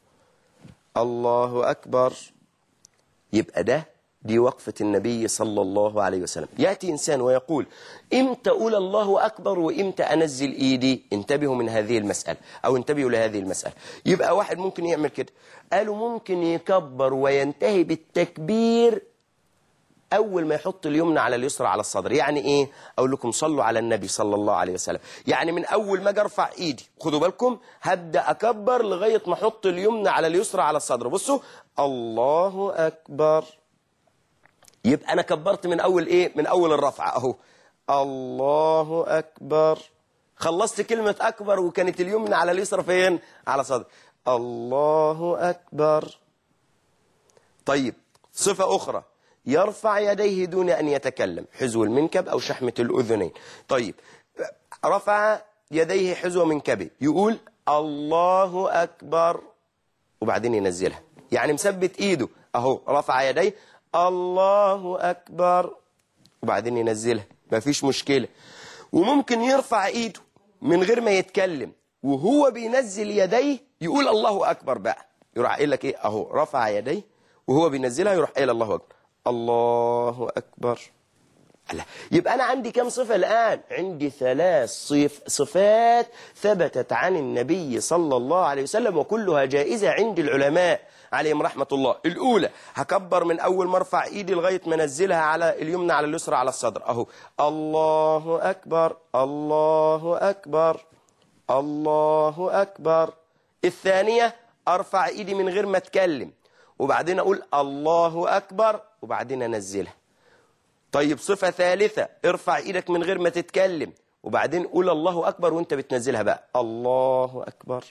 الله أكبر. يبقى ده دي وقفة النبي صلى الله عليه وسلم. يأتي إنسان ويقول إمتى أقول الله أكبر وإمتى أنزل إيدي؟ انتبهوا من هذه المسألة، أو انتبهوا لهذه المسألة. يبقى واحد ممكن يعمل كده، قالوا ممكن يكبر وينتهي بالتكبير أول ما يحط اليمنى على اليسرى على الصدر. يعني إيه؟ أقول لكم صلوا على النبي صلى الله عليه وسلم. يعني من أول ما أجي أرفع إيدي، خدوا بالكم، هبدأ أكبر لغاية ما أحط اليمنى على اليسرى على الصدر. بصوا، الله أكبر. يبقى أنا كبرت من أول إيه؟ من أول الرفعة أهو. الله أكبر. خلصت كلمة أكبر وكانت اليمنى على اليسرى فين؟ على الصدر. الله أكبر. طيب صفة أخرى، يرفع يديه دون أن يتكلم، حذو المنكب أو شحمة الأذنين. طيب رفع يديه حذو منكبه، يقول الله أكبر وبعدين ينزلها، يعني مثبت إيده أهو، رفع يديه الله أكبر وبعدين ينزلها، مفيش مشكلة. وممكن يرفع إيده من غير ما يتكلم، وهو بينزل يديه يقول الله أكبر بقى، يروح قايل لك إيه أهو، رفع يديه وهو بينزلها يروح قايل الله أكبر، الله أكبر. يبقى أنا عندي كم صفة الآن؟ عندي ثلاث صف صفات ثبتت عن النبي صلى الله عليه وسلم، وكلها جائزة عند العلماء عليهم رحمة الله. الأولى هكبر من أول ما ارفع إيدي لغاية ما انزلها على اليمنى على اليسرى على الصدر أهو، الله أكبر الله أكبر الله أكبر. الثانية أرفع إيدي من غير ما أتكلم وبعدين أقول الله أكبر وبعدين أنزلها. طيب صفة ثالثة، ارفع ايدك من غير ما تتكلم وبعدين قول الله أكبر وانت بتنزلها بقى الله أكبر.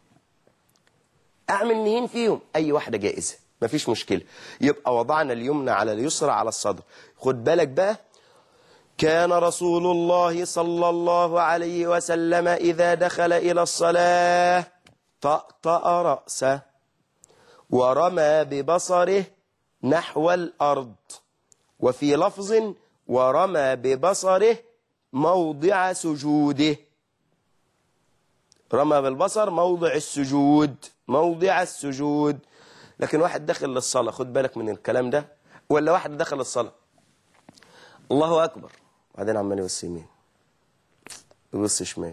أعمل مين فيهم؟ أي واحدة جائزة مفيش مشكلة. يبقى وضعنا اليمنى على اليسرى على الصدر. خد بالك بقى، كان رسول الله صلى الله عليه وسلم إذا دخل إلى الصلاة طأطأ رأسه ورمى ببصره نحو الأرض، وفي لفظ ورمى ببصره موضع سجوده. رمى بالبصر موضع السجود، موضع السجود. لكن واحد دخل للصلاة، خد بالك من الكلام ده، ولا واحد دخل للصلاة الله أكبر بعدين عمال يبص يمين يبص شمال،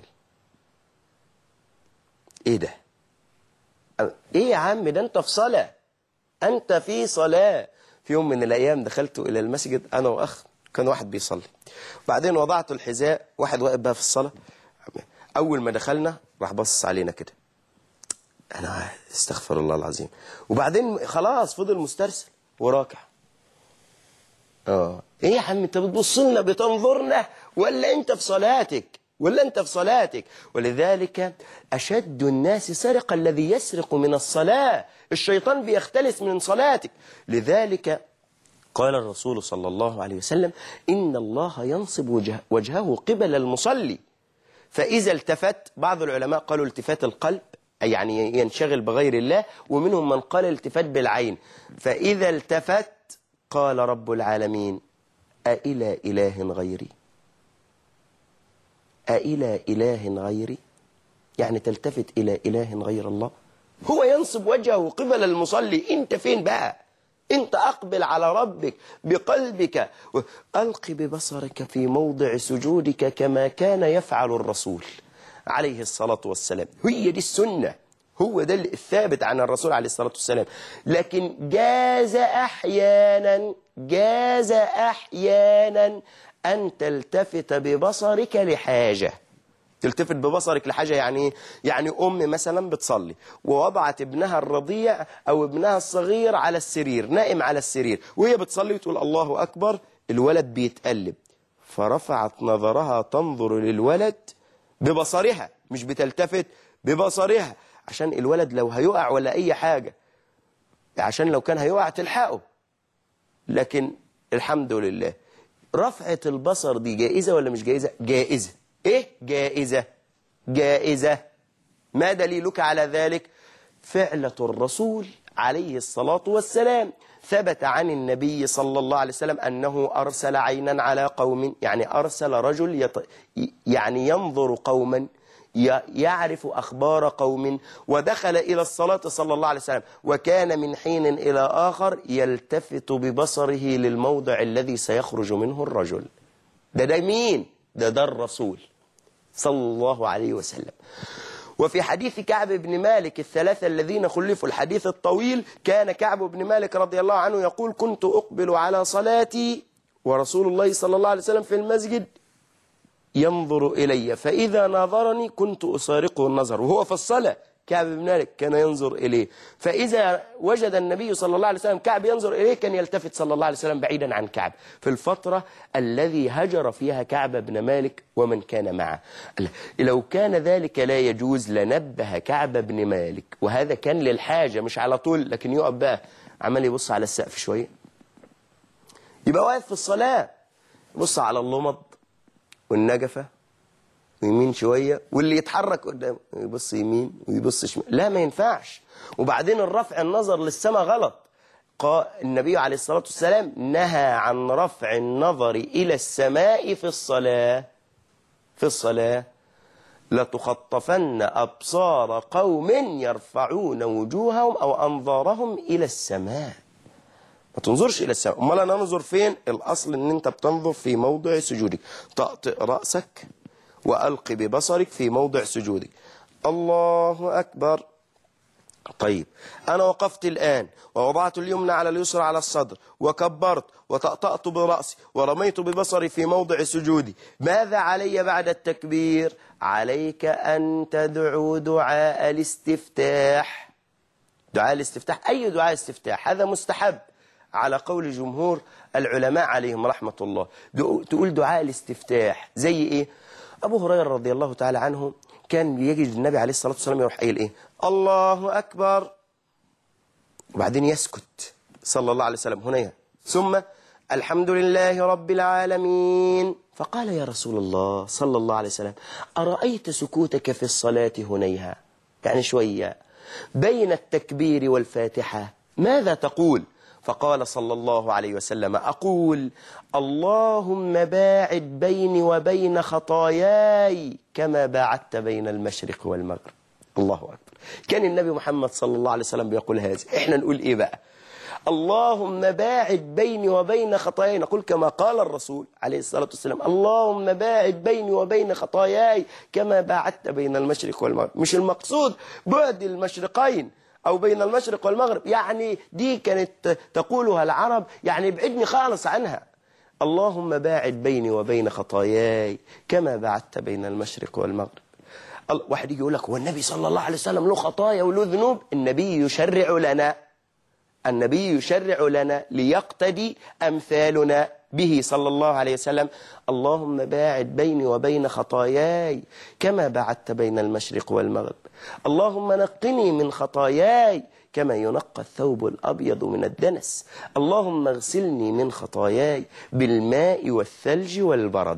ايه ده؟ ايه يا عم ده انت في صلاة، انت في صلاة. في يوم من الأيام دخلت إلى المسجد أنا وأخ، كان واحد بيصلي، بعدين وضعت الحذاء، واحد واقف بقى في الصلاة، أول ما دخلنا راح بص علينا كده، أنا استغفر الله العظيم، وبعدين خلاص فضل مسترسل وراكع. آه إيه يا عم أنت بتبص لنا بتنظرنا ولا أنت في صلاتك؟ ولا أنت في صلاتك؟ ولذلك أشد الناس سرقة الذي يسرق من الصلاة، الشيطان بيختلس من صلاتك. لذلك قال الرسول صلى الله عليه وسلم إن الله ينصب وجه وجهه قبل المصلي، فإذا التفت، بعض العلماء قالوا التفات القلب يعني ينشغل بغير الله، ومنهم من قال التفات بالعين، فإذا التفت قال رب العالمين أإلى إله غيري، أإلى إله غيري، يعني تلتفت إلى إله غير الله. هو ينصب وجهه قبل المصلي، أنت فين بقى؟ أنت أقبل على ربك بقلبك، ألق ببصرك في موضع سجودك كما كان يفعل الرسول عليه الصلاة والسلام. هي دي السنة، هو ده الثابت عن الرسول عليه الصلاة والسلام. لكن جاز أحيانا جاز أحيانا أن تلتفت ببصرك لحاجة. تلتفت ببصرك لحاجة يعني يعني أم مثلا بتصلي ووضعت ابنها الرضيع أو ابنها الصغير على السرير، نائم على السرير، وهي بتصلي وتقول الله أكبر، الولد بيتقلب، فرفعت نظرها تنظر للولد ببصرها، مش بتلتفت ببصرها، عشان الولد لو هيقع ولا أي حاجة، عشان لو كان هيقع تلحقه. لكن الحمد لله رفعة البصر دي جائزة ولا مش جائزة؟ جائزة. إيه؟ جائزة جائزة. ما دليلك على ذلك؟ فعلة الرسول عليه الصلاة والسلام. ثبت عن النبي صلى الله عليه وسلم أنه أرسل عينا على قوم، يعني أرسل رجل يط... يعني ينظر قوما، يعرف أخبار قوم، ودخل إلى الصلاة صلى الله عليه وسلم، وكان من حين إلى آخر يلتفت ببصره للموضع الذي سيخرج منه الرجل. ده ده مين؟ ده ده الرسول صلى الله عليه وسلم. وفي حديث كعب بن مالك الثلاثة الذين خلفوا، الحديث الطويل، كان كعب بن مالك رضي الله عنه يقول كنت أقبل على صلاتي ورسول الله صلى الله عليه وسلم في المسجد ينظر إلي، فإذا ناظرني كنت أسارقه النظر، وهو في الصلاة كعب بن مالك كان ينظر إليه، فإذا وجد النبي صلى الله عليه وسلم كعب ينظر إليه كان يلتفت صلى الله عليه وسلم بعيدا عن كعب، في الفترة الذي هجر فيها كعب بن مالك ومن كان معه. لو كان ذلك لا يجوز لنبه كعب بن مالك، وهذا كان للحاجة مش على طول، لكن يقف بقى عمال يبص على السقف شوية، يبقى واقف في الصلاة يبص على اللمض والنجفة ويمين شوية، واللي يتحرك قدامه يبص يمين ويبص شمال. لا، ما ينفعش. وبعدين الرفع النظر للسماء غلط. قال النبي عليه الصلاة والسلام نهى عن رفع النظر إلى السماء في الصلاة. في الصلاة لتخطفن أبصار قوم يرفعون وجوههم أو أنظارهم إلى السماء. ما تنظرش إلى السماء. أمال أنا ننظر فين؟ الأصل أن أنت بتنظر في موضع سجودك. طأطئ رأسك وألق ببصرك في موضع سجودك. الله أكبر. طيب، أنا وقفت الآن ووضعت اليمنى على اليسرى على الصدر وكبرت وطأطأت برأسي ورميت ببصري في موضع سجودي. ماذا علي بعد التكبير؟ عليك أن تدعو دعاء الاستفتاح. دعاء الاستفتاح، أي دعاء استفتاح، هذا مستحب على قول جمهور العلماء عليهم رحمة الله. تقول دعاء الاستفتاح زي إيه؟ أبو هريرة رضي الله تعالى عنه كان يجد النبي عليه الصلاة والسلام يروح قايل إيه؟ الله أكبر، وبعدين يسكت صلى الله عليه وسلم هنا، ثم الحمد لله رب العالمين. فقال يا رسول الله صلى الله عليه وسلم أرأيت سكوتك في الصلاة هنيها، يعني شوية بين التكبير والفاتحة، ماذا تقول؟ فقال صلى الله عليه وسلم أقول اللهم باعد بيني وبين خطاياي كما باعدت بين المشرق والمغرب. الله أكبر. كان النبي محمد صلى الله عليه وسلم بيقول هذا، إحنا نقول إيه بقى؟ اللهم باعد بيني وبين خطاياي، نقول كما قال الرسول عليه الصلاة والسلام اللهم باعد بيني وبين خطاياي كما باعدت بين المشرق والمغرب. مش المقصود بعد المشرقين أو بين المشرق والمغرب، يعني دي كانت تقولها العرب، يعني ابعدني خالص عنها. اللهم باعد بيني وبين خطاياي كما باعدت بين المشرق والمغرب. واحد يجي يقول لك هو النبي صلى الله عليه وسلم له خطايا وله ذنوب؟ النبي يشرع لنا، النبي يشرع لنا ليقتدي أمثالنا به صلى الله عليه وسلم. اللهم باعد بيني وبين خطاياي كما باعدت بين المشرق والمغرب. اللهم نقني من خطاياي كما ينقى الثوب الأبيض من الدنس. اللهم اغسلني من خطاياي بالماء والثلج والبرد.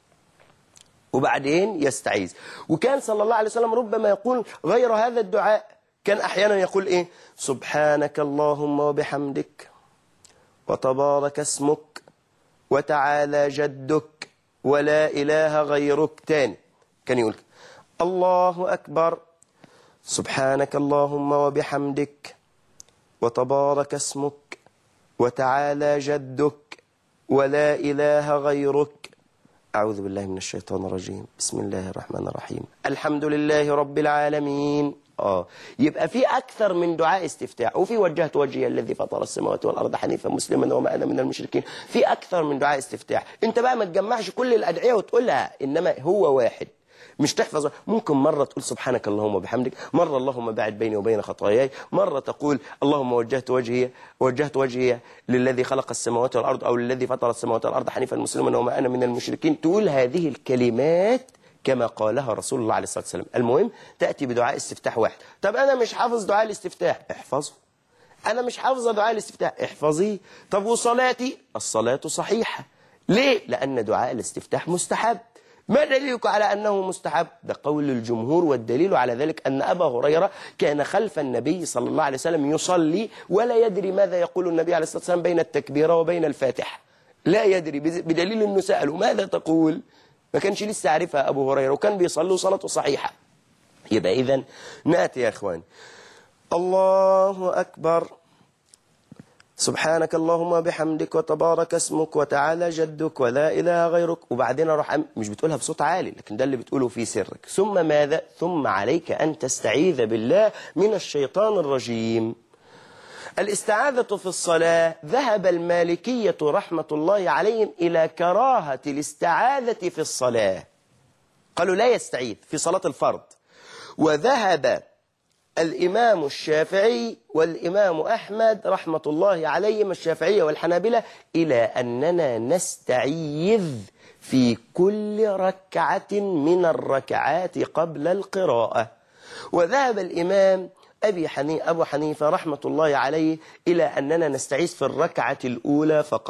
وبعدين يستعيذ. وكان صلى الله عليه وسلم ربما يقول غير هذا الدعاء، كان أحيانا يقول إيه؟ سبحانك اللهم وبحمدك وتبارك اسمك وتعالى جدك ولا إله غيرك. تاني كان يقول الله أكبر سبحانك اللهم وبحمدك وتبارك اسمك وتعالى جدك ولا إله غيرك. أعوذ بالله من الشيطان الرجيم. بسم الله الرحمن الرحيم. الحمد لله رب العالمين. آه يبقى في أكثر من دعاء استفتاح، وفي وجهت وجهي الذي فطر السماوات والأرض حنيفا مسلما وما أنا من المشركين. في أكثر من دعاء استفتاح. أنت بقى ما تجمعش كل الأدعية وتقولها، إنما هو واحد، مش تحفظ. ممكن مرة تقول سبحانك اللهم وبحمدك، مرة اللهم باعد بيني وبين خطاياي، مرة تقول اللهم وجهت وجهي وجهت وجهي للذي خلق السماوات والأرض أو للذي فطر السماوات والأرض حنيفا مسلما وما أنا من المشركين. تقول هذه الكلمات كما قالها رسول الله عليه الصلاة والسلام. المهم تأتي بدعاء استفتاح واحد. طب أنا مش حافظ دعاء الاستفتاح، احفظه. أنا مش حافظة دعاء الاستفتاح، احفظيه. طب وصلاتي؟ الصلاة صحيحة. ليه؟ لأن دعاء الاستفتاح مستحب. ما دليلك على أنه مستحب؟ ده قول الجمهور، والدليل على ذلك أن أبا هريرة كان خلف النبي صلى الله عليه وسلم يصلي ولا يدري ماذا يقول النبي عليه الصلاة والسلام بين التكبيرة وبين الفاتحة، لا يدري، بدليل أنه سأله ماذا تقول؟ ما كانش لسه عارفها أبو هريرة، وكان بيصلي صلاته صحيحة. يبقى إذن نأتي يا إخوان الله أكبر سبحانك اللهم وبحمدك وتبارك اسمك وتعالى جدك ولا إله غيرك. وبعدين أروح أم... مش بتقولها بصوت عالي، لكن ده اللي بتقوله في سرك. ثم ماذا؟ ثم عليك أن تستعيذ بالله من الشيطان الرجيم. الاستعاذة في الصلاة ذهب المالكية رحمة الله عليهم إلى كراهة الاستعاذة في الصلاة، قالوا لا يستعيذ في صلاة الفرض. وذهب الإمام الشافعي والإمام أحمد رحمة الله عليهم، الشافعية والحنابلة، إلى أننا نستعيذ في كل ركعة من الركعات قبل القراءة. وذهب الإمام أبي حنيفة أبو حنيفة رحمة الله عليه إلى أننا نستعيذ في الركعة الأولى فقط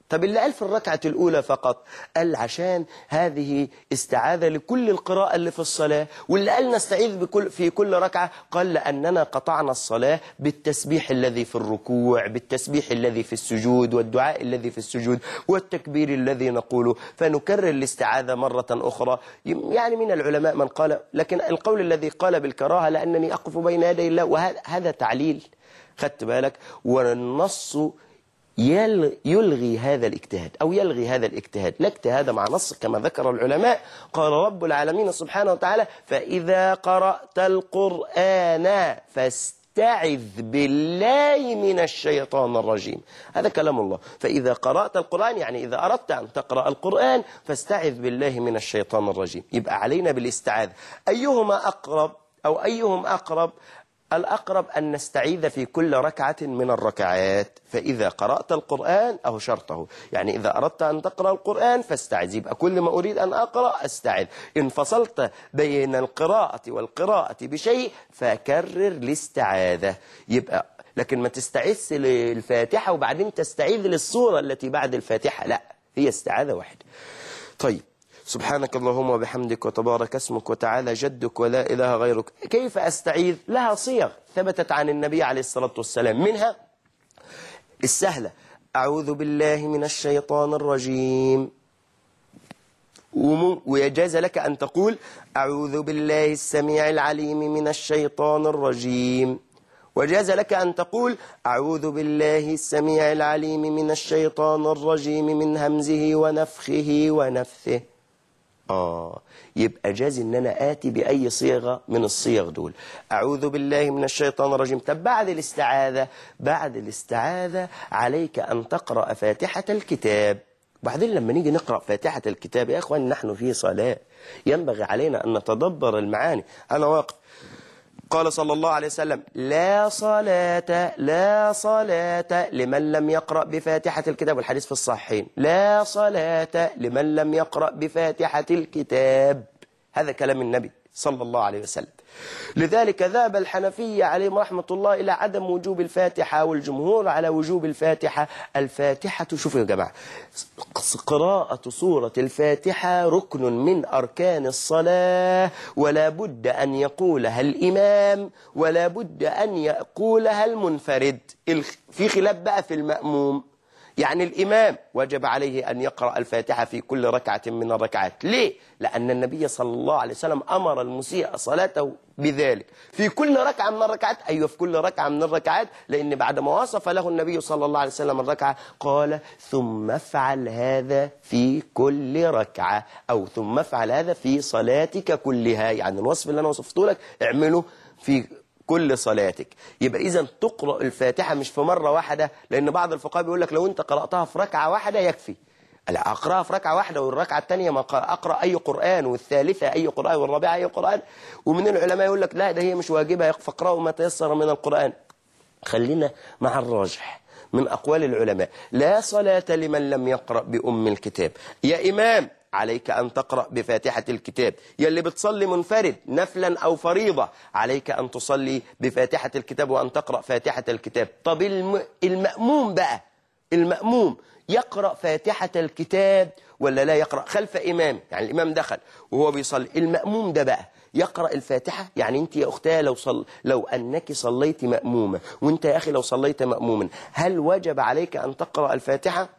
طب اللي قال في الركعة الأولى فقط قال عشان هذه استعاذة لكل القراءة اللي في الصلاة، واللي قال نستعيذ بكل في كل ركعة قال لأننا قطعنا الصلاة بالتسبيح الذي في الركوع، بالتسبيح الذي في السجود، والدعاء الذي في السجود، والتكبير الذي نقوله، فنكرر الاستعاذة مرة أخرى. يعني من العلماء من قال، لكن القول الذي قال بالكراهة لأنني أقف بين يدي الله، وهذا تعليل، خدت بالك؟ والنص يلغي هذا الاجتهاد أو يلغي هذا الاجتهاد، لا اجتهاد مع نص كما ذكر العلماء. قال رب العالمين سبحانه وتعالى: فإذا قرأت القرآن فاستعذ بالله من الشيطان الرجيم. هذا كلام الله. فإذا قرأت القرآن يعني إذا أردت أن تقرأ القرآن فاستعذ بالله من الشيطان الرجيم. يبقى علينا بالاستعاذة. أيهما أقرب أو أيهم أقرب؟ الأقرب أن نستعيذ في كل ركعة من الركعات. فإذا قرأت القرآن أو شرطه، يعني إذا أردت أن تقرأ القرآن فاستعذ، يبقى كل ما أريد أن أقرأ أستعذ. إن فصلت بين القراءة والقراءة بشيء فكرر الاستعاذة. يبقى لكن ما تستعذ للفاتحة وبعدين تستعيذ للسورة التي بعد الفاتحة، لا، هي استعاذة واحدة. طيب، سبحانك اللهم وبحمدك وتبارك اسمك وتعالى جدك ولا إله غيرك. كيف أستعيذ؟ لها صيغ ثبتت عن النبي عليه الصلاة والسلام، منها السهلة: أعوذ بالله من الشيطان الرجيم. ويجاز لك أن تقول: أعوذ بالله السميع العليم من الشيطان الرجيم. وجاز لك أن تقول: أعوذ بالله السميع العليم من الشيطان الرجيم من همزه ونفخه ونفثه. آه يبقى جاز إن أنا آتي بأي صيغة من الصيغ دول. أعوذ بالله من الشيطان الرجيم. طب بعد الاستعاذة، بعد الاستعاذة عليك أن تقرأ فاتحة الكتاب. بعدين لما نيجي نقرأ فاتحة الكتاب، يا أخوان نحن في صلاة، ينبغي علينا أن نتدبر المعاني. أنا واقف، قال صلى الله عليه وسلم: لا صلاة لا صلاة لمن لم يقرأ بفاتحة الكتاب، والحديث في الصحيحين: لا صلاة لمن لم يقرأ بفاتحة الكتاب. هذا كلام النبي صلى الله عليه وسلم. لذلك ذهب الحنفية عليهم رحمة الله إلى عدم وجوب الفاتحة، والجمهور على وجوب الفاتحة. الفاتحة، شوفوا يا جماعة، قراءة سورة الفاتحة ركن من أركان الصلاة، ولا بد أن يقولها الإمام ولا بد أن يقولها المنفرد. في خلاف بقى في المأموم، يعني الإمام وجب عليه أن يقرأ الفاتحة في كل ركعة من الركعات. ليه؟ لأن النبي صلى الله عليه وسلم أمر المسيء صلاته بذلك في كل ركعة من الركعات. أيوة، في كل ركعة من الركعات، لأن بعد ما وصف له النبي صلى الله عليه وسلم الركعة قال: ثم افعل هذا في كل ركعة، أو ثم افعل هذا في صلاتك كلها. يعني الوصف اللي أنا وصفته لك اعمله في كل صلاتك. يبقى إذن تقرأ الفاتحة مش في مرة واحدة، لأن بعض الفقهاء بيقول لك لو أنت قرأتها في ركعة واحدة يكفي. لا، أقرأها في ركعة واحدة، والركعة الثانية ما أقرأ أي قرآن، والثالثة أي قرآن، والرابعة أي قرآن. ومن العلماء يقول لك لا، ده هي مش واجبة، فاقرأوا ما تيسر من القرآن. خلينا مع الراجح من أقوال العلماء: لا صلاة لمن لم يقرأ بأم الكتاب. يا إمام عليك أن تقرأ بفاتحة الكتاب، يا اللي بتصلي منفرد نفلا أو فريضة عليك أن تصلي بفاتحة الكتاب وأن تقرأ فاتحة الكتاب. طب المأموم بقى، المأموم يقرأ فاتحة الكتاب ولا لا يقرأ خلف إمام؟ يعني الإمام دخل وهو بيصلي، المأموم ده بقى يقرأ الفاتحة؟ يعني أنت يا أختها لو صل... لو أنك صليت مأمومة، وأنت يا أخي لو صليت مأموما، هل وجب عليك أن تقرأ الفاتحة؟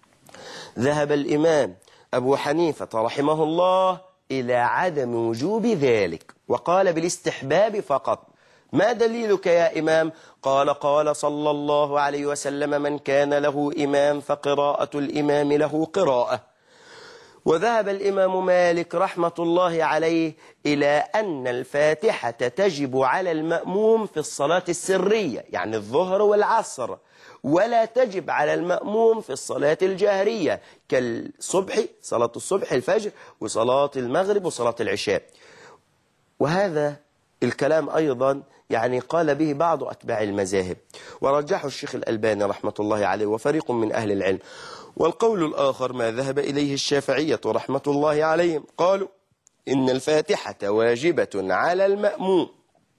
ذهب الإمام أبو حنيفة رحمه الله إلى عدم وجوب ذلك، وقال بالاستحباب فقط. ما دليلك يا إمام؟ قال: قال صلى الله عليه وسلم: من كان له إمام فقراءة الإمام له قراءة. وذهب الإمام مالك رحمة الله عليه إلى أن الفاتحة تجب على المأموم في الصلاة السرية، يعني الظهر والعصر، ولا تجب على المأموم في الصلاة الجهرية كالصبح، صلاة الصبح الفجر، وصلاة المغرب، وصلاة العشاء. وهذا الكلام أيضا يعني قال به بعض أتباع المذاهب، ورجحه الشيخ الألباني رحمة الله عليه وفريق من أهل العلم. والقول الآخر ما ذهب إليه الشافعية رحمة الله عليهم، قالوا إن الفاتحة واجبة على المأموم.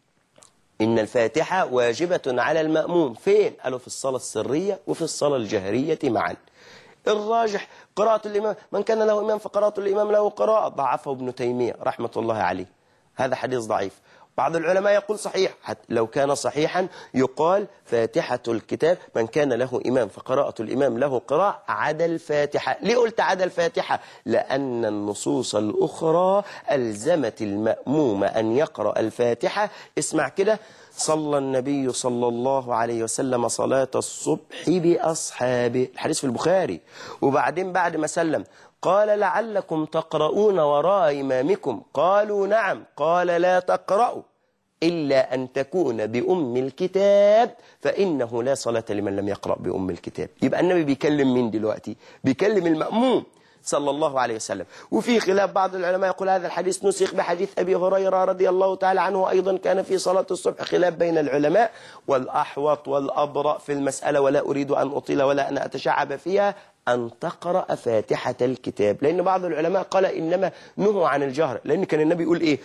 إن الفاتحة واجبة على المأموم فين؟ قالوا في الصلاة السرية وفي الصلاة الجهرية معا. الراجح قراءة الإمام، من كان له إمام فقراءة الإمام له قراءة. ضعفه ابن تيمية رحمة الله عليه، هذا حديث ضعيف. بعض العلماء يقول صحيح، لو كان صحيحا يقال فاتحة الكتاب من كان له إمام فقراءة الإمام له قراءة عدا الفاتحة. ليه قلت عدا الفاتحة؟ لأن النصوص الأخرى ألزمت المأموم أن يقرأ الفاتحة. اسمع كده، صلى النبي صلى الله عليه وسلم صلاة الصبح بأصحابه، الحديث في البخاري، وبعدين بعد ما سلم قال لعلكم تقرؤون وراء إمامكم، قالوا نعم، قال لا تقرأوا إلا أن تكون بأم الكتاب فإنه لا صلاة لمن لم يقرأ بأم الكتاب. يبقى النبي بيكلم مين دلوقتي؟ بيكلم المأموم صلى الله عليه وسلم. وفي خلاف، بعض العلماء يقول هذا الحديث نسخ بحديث أبي هريرة رضي الله تعالى عنه، أيضا كان في صلاة الصبح. خلاف بين العلماء، والأحوط والأبرأ في المسألة، ولا أريد أن أطيل ولا أن أتشعب فيها، أن تقرأ فاتحة الكتاب. لأن بعض العلماء قال إنما نهوا عن الجهر، لأن كان النبي يقول إيه؟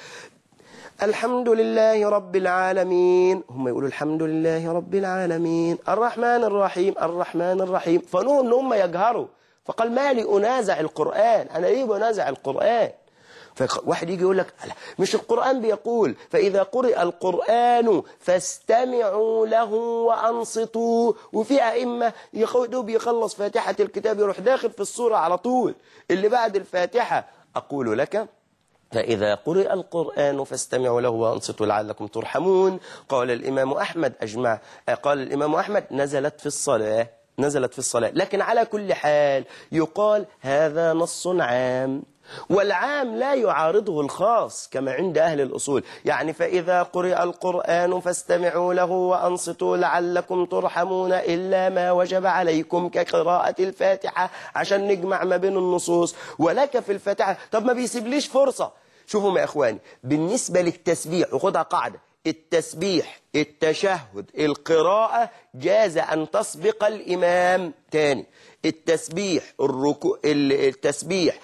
الحمد لله رب العالمين، هم يقولوا الحمد لله رب العالمين، الرحمن الرحيم الرحمن الرحيم، فنهوا إن هم يجهروا. فقال ما لي أنازع القرآن، أنا ليه بنازع القرآن؟ فواحد يجي يقول لك مش القرآن بيقول فإذا قرئ القرآن فاستمعوا له وأنصتوا، وفي أئمة يخدوا بيخلص فاتحة الكتاب يروح داخل في السورة على طول اللي بعد الفاتحة. أقول لك فإذا قرئ القرآن فاستمعوا له وأنصتوا لعلكم ترحمون. قال الإمام أحمد أجمع قال الإمام أحمد نزلت في الصلاة نزلت في الصلاة لكن على كل حال يقال هذا نص عام، والعام لا يعارضه الخاص كما عند أهل الأصول. يعني فإذا قرئ القرآن فاستمعوا له وأنصتوا لعلكم ترحمون إلا ما وجب عليكم كقراءة الفاتحة، عشان نجمع ما بين النصوص. ولك في الفاتحة، طب ما بيسيبليش فرصة. شوفوا يا إخواني، بالنسبة للتسبيح وخدها قاعدة، التسبيح التشهد القراءة جاز أن تسبق الإمام. تاني، التسبيح الركوع التسبيح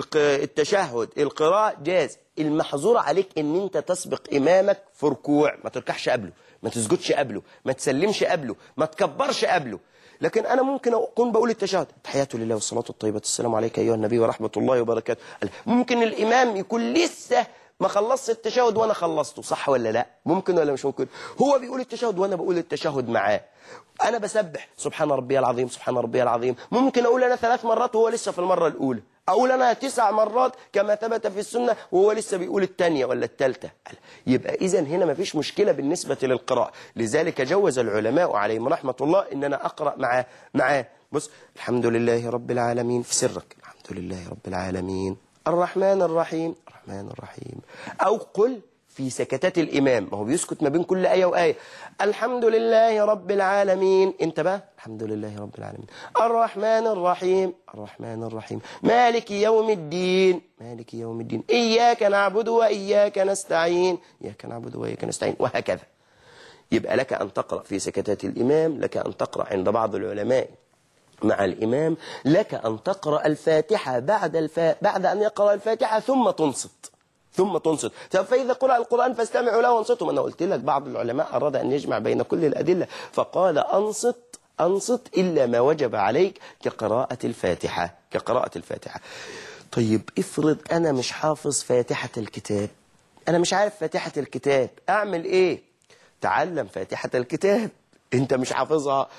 التشهد القراءة جاز. المحظور عليك ان انت تسبق امامك في ركوع، ما تركعش قبله، ما تسجدش قبله، ما تسلمش قبله، ما تكبرش قبله. لكن انا ممكن اكون بقول التشهد تحيات لله والصلاة الطيبة السلام عليك ايها النبي ورحمة الله وبركاته. ممكن الامام يكون لسه ما خلصت التشهد وانا خلصته، صح ولا لا؟ ممكن ولا مش ممكن؟ هو بيقول التشهد وانا بقول التشهد معاه. انا بسبح سبحان ربي العظيم سبحان ربي العظيم، ممكن اقول انا ثلاث مرات وهو لسه في المرة الاولى، اقول انا تسع مرات كما ثبت في السنة وهو لسه بيقول الثانية ولا الثالثة. يبقى اذا هنا ما فيش مشكلة بالنسبة للقراءة. لذلك جوز العلماء عليهم رحمة الله ان انا اقرأ معاه معاه بص الحمد لله رب العالمين في سرك، الحمد لله رب العالمين الرحمن الرحيم الرحمن الرحيم، أو قل في سكتات الإمام، ما هو بيسكت ما بين كل آية وآية، الحمد لله رب العالمين، انت بقى الحمد لله رب العالمين الرحمن الرحيم الرحمن الرحيم مالك يوم الدين مالك يوم الدين إياك نعبد وإياك نستعين إياك نعبد وإياك نستعين، وهكذا. يبقى لك أن تقرأ في سكتات الإمام، لك أن تقرأ عند بعض العلماء مع الإمام، لك أن تقرأ الفاتحة بعد الفا... بعد أن يقرأ الفاتحة ثم تنصت ثم تنصت. فإذا قرأ القرآن فاستمعوا له وانصتوا. أنا قلت لك بعض العلماء أراد أن يجمع بين كل الأدلة فقال أنصت أنصت إلا ما وجب عليك كقراءة الفاتحة كقراءة الفاتحة. طيب افرض أنا مش حافظ فاتحة الكتاب، أنا مش عارف فاتحة الكتاب، أعمل إيه؟ تعلم فاتحة الكتاب. انت مش حافظها،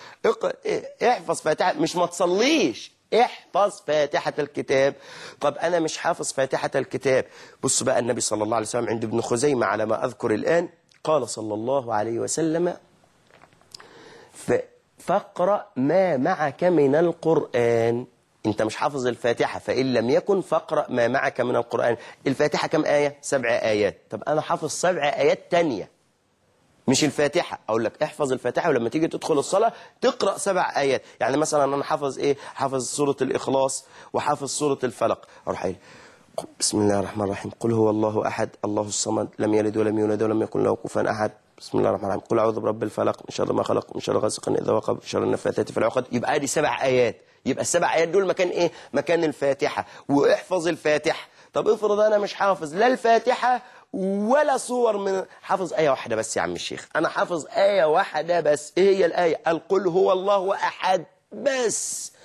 احفظ فاتحة، مش ما تصليش، احفظ فاتحة الكتاب. طب انا مش حافظ فاتحة الكتاب، بص بقى النبي صلى الله عليه وسلم عند ابن خزيمة على ما اذكر الان قال صلى الله عليه وسلم فاقرأ ما معك من القرآن. انت مش حافظ الفاتحة، فإن لم يكن فاقرأ ما معك من القرآن. الفاتحة كم آية؟ سبع آيات. طب انا حافظ سبع آيات تانية مش الفاتحة، أقول لك احفظ الفاتحة ولما تيجي تدخل الصلاة تقرأ سبع آيات. يعني مثلا أنا حافظ إيه؟ حافظ سورة الإخلاص وحافظ سورة الفلق، أروح قايل بسم الله الرحمن الرحيم قل هو الله أحد الله الصمد لم يلد ولم يولد ولم يكن له كفوا أحد بسم الله الرحمن الرحيم قل أعوذ برب الفلق من شر ما خلق من شر غاسق إذا وقب من شر النفاثات في العقد. يبقى ادي سبع آيات، يبقى السبع آيات دول مكان إيه؟ مكان الفاتحة، واحفظ الفاتحة. طب افرض أنا مش حافظ لا الفاتحة ولا صور من حافظ آية واحدة بس يا عم الشيخ، أنا حافظ آية واحدة بس. إيه هي الآية؟ القل هو الله أحد بس.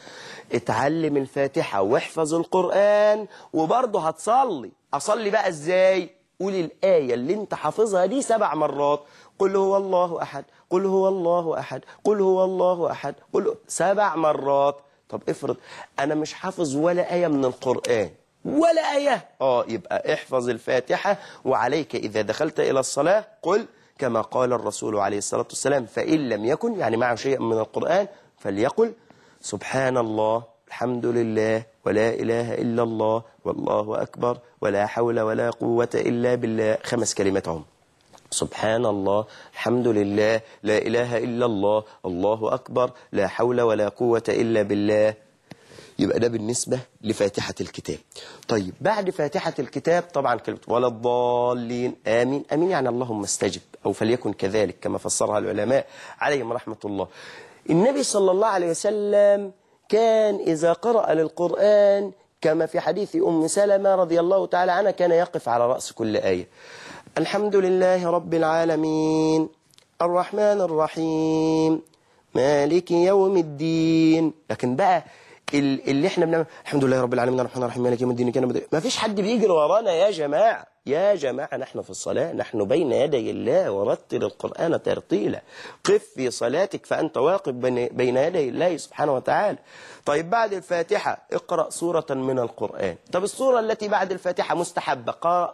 اتعلم الفاتحة واحفظ القرآن وبرضه هتصلي. أصلي بقى إزاي؟ قول الآية اللي انت حافظها دي سبع مرات. قل هو الله أحد، قل هو الله أحد، قل هو الله أحد، قل سبع مرات. طب افرض أنا مش حافظ ولا آية من القرآن ولا آية، آه يبقى احفظ الفاتحة. وعليك إذا دخلت إلى الصلاة قل كما قال الرسول عليه الصلاة والسلام: فإن لم يكن يعني معه شيء من القرآن فليقل سبحان الله الحمد لله ولا إله إلا الله والله أكبر ولا حول ولا قوة إلا بالله. خمس كلمات هم: سبحان الله الحمد لله لا إله إلا الله الله أكبر لا حول ولا قوة إلا بالله. يبقى ده بالنسبة لفاتحة الكتاب. طيب بعد فاتحة الكتاب طبعا كلمة ولا الضالين آمين. آمين يعني اللهم استجب أو فليكن كذلك كما فسرها العلماء عليهم رحمة الله. النبي صلى الله عليه وسلم كان إذا قرأ للقرآن كما في حديث أم سلمة رضي الله تعالى عنها كان يقف على رأس كل آية: الحمد لله رب العالمين الرحمن الرحيم مالك يوم الدين. لكن بقى اللي احنا بنعمل الحمد لله رب العالمين الرحمن الرحيم مالك يوم الدين كان ما فيش حد بيجري ورانا يا جماعة. يا جماعة نحن في الصلاة، نحن بين يدي الله، ورتل القرآن ترتيلا. قف في صلاتك فأنت واقف بين يدي الله سبحانه وتعالى. طيب بعد الفاتحة اقرأ سورة من القرآن. طب السورة التي بعد الفاتحة مستحبة،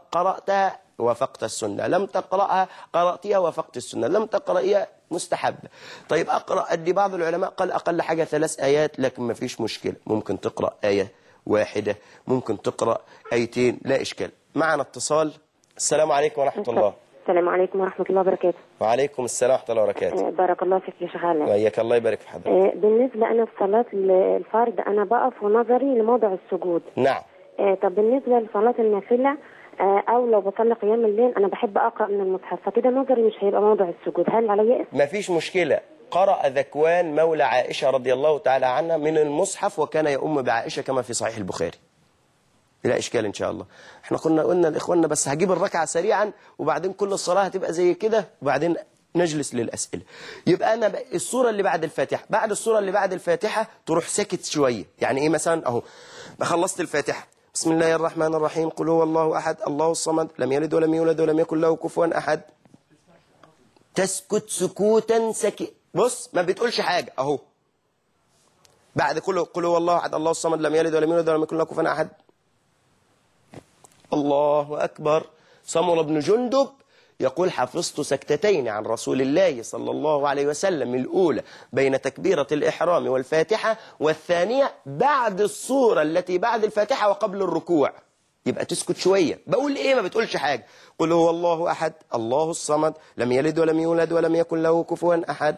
قرأتها وافقت السنة، لم تقرأها قرأتها وافقت السنة، لم تقرأيها مستحبة. طيب أقرأ أدي بعض العلماء قال أقل حاجة ثلاث آيات، لكن ما فيش مشكلة، ممكن تقرأ آية واحدة، ممكن تقرأ آيتين، لا إشكال. معنا اتصال. السلام عليكم ورحمة الله. السلام عليكم ورحمة الله وبركاته. وعليكم السلام ورحمة الله وبركاته. أه بارك الله فيك يا شيخ علاء. وإياك الله يبارك في حضرتك. أه بالنسبة أنا في صلاة الفرد أنا بقف ونظري لموضع السجود. نعم. أه طب بالنسبة لصلاة النافلة أه أو لو بصلي قيام الليل أنا بحب أقرأ من المصحف، فكده نظري مش هيبقى موضع السجود، هل علي إثم؟ مفيش مشكلة. قرأ ذكوان مولى عائشة رضي الله تعالى عنها من المصحف وكان يؤم بعائشة كما في صحيح البخاري، لا إشكال إن شاء الله. احنا كنا قلنا لإخواننا بس هجيب الركعة سريعا وبعدين كل الصلاة هتبقى زي كده وبعدين نجلس للأسئلة. يبقى أنا الصورة اللي بعد الفاتحة، بعد الصورة اللي بعد الفاتحة تروح ساكت شوية. يعني إيه مثلا أهو خلصت الفاتحة بسم الله الرحمن الرحيم قل هو الله أحد الله الصمد لم يلد ولم يولد ولم يكن له كفوا أحد. تسكت سكوتا سكي، بص ما بتقولش حاجة أهو. بعد كله قل هو الله أحد الله الصمد لم يلد ولم يولد ولم يكن له كفوا أحد. الله أكبر. سمر بن جندب يقول حفظت سكتتين عن رسول الله صلى الله عليه وسلم، الأولى بين تكبيرة الإحرام والفاتحة، والثانية بعد الصورة التي بعد الفاتحة وقبل الركوع. يبقى تسكت شوية. بقول إيه؟ ما بتقولش حاجة. قل هو الله أحد الله الصمد لم يلد ولم يولد ولم يكن له كفوا أحد.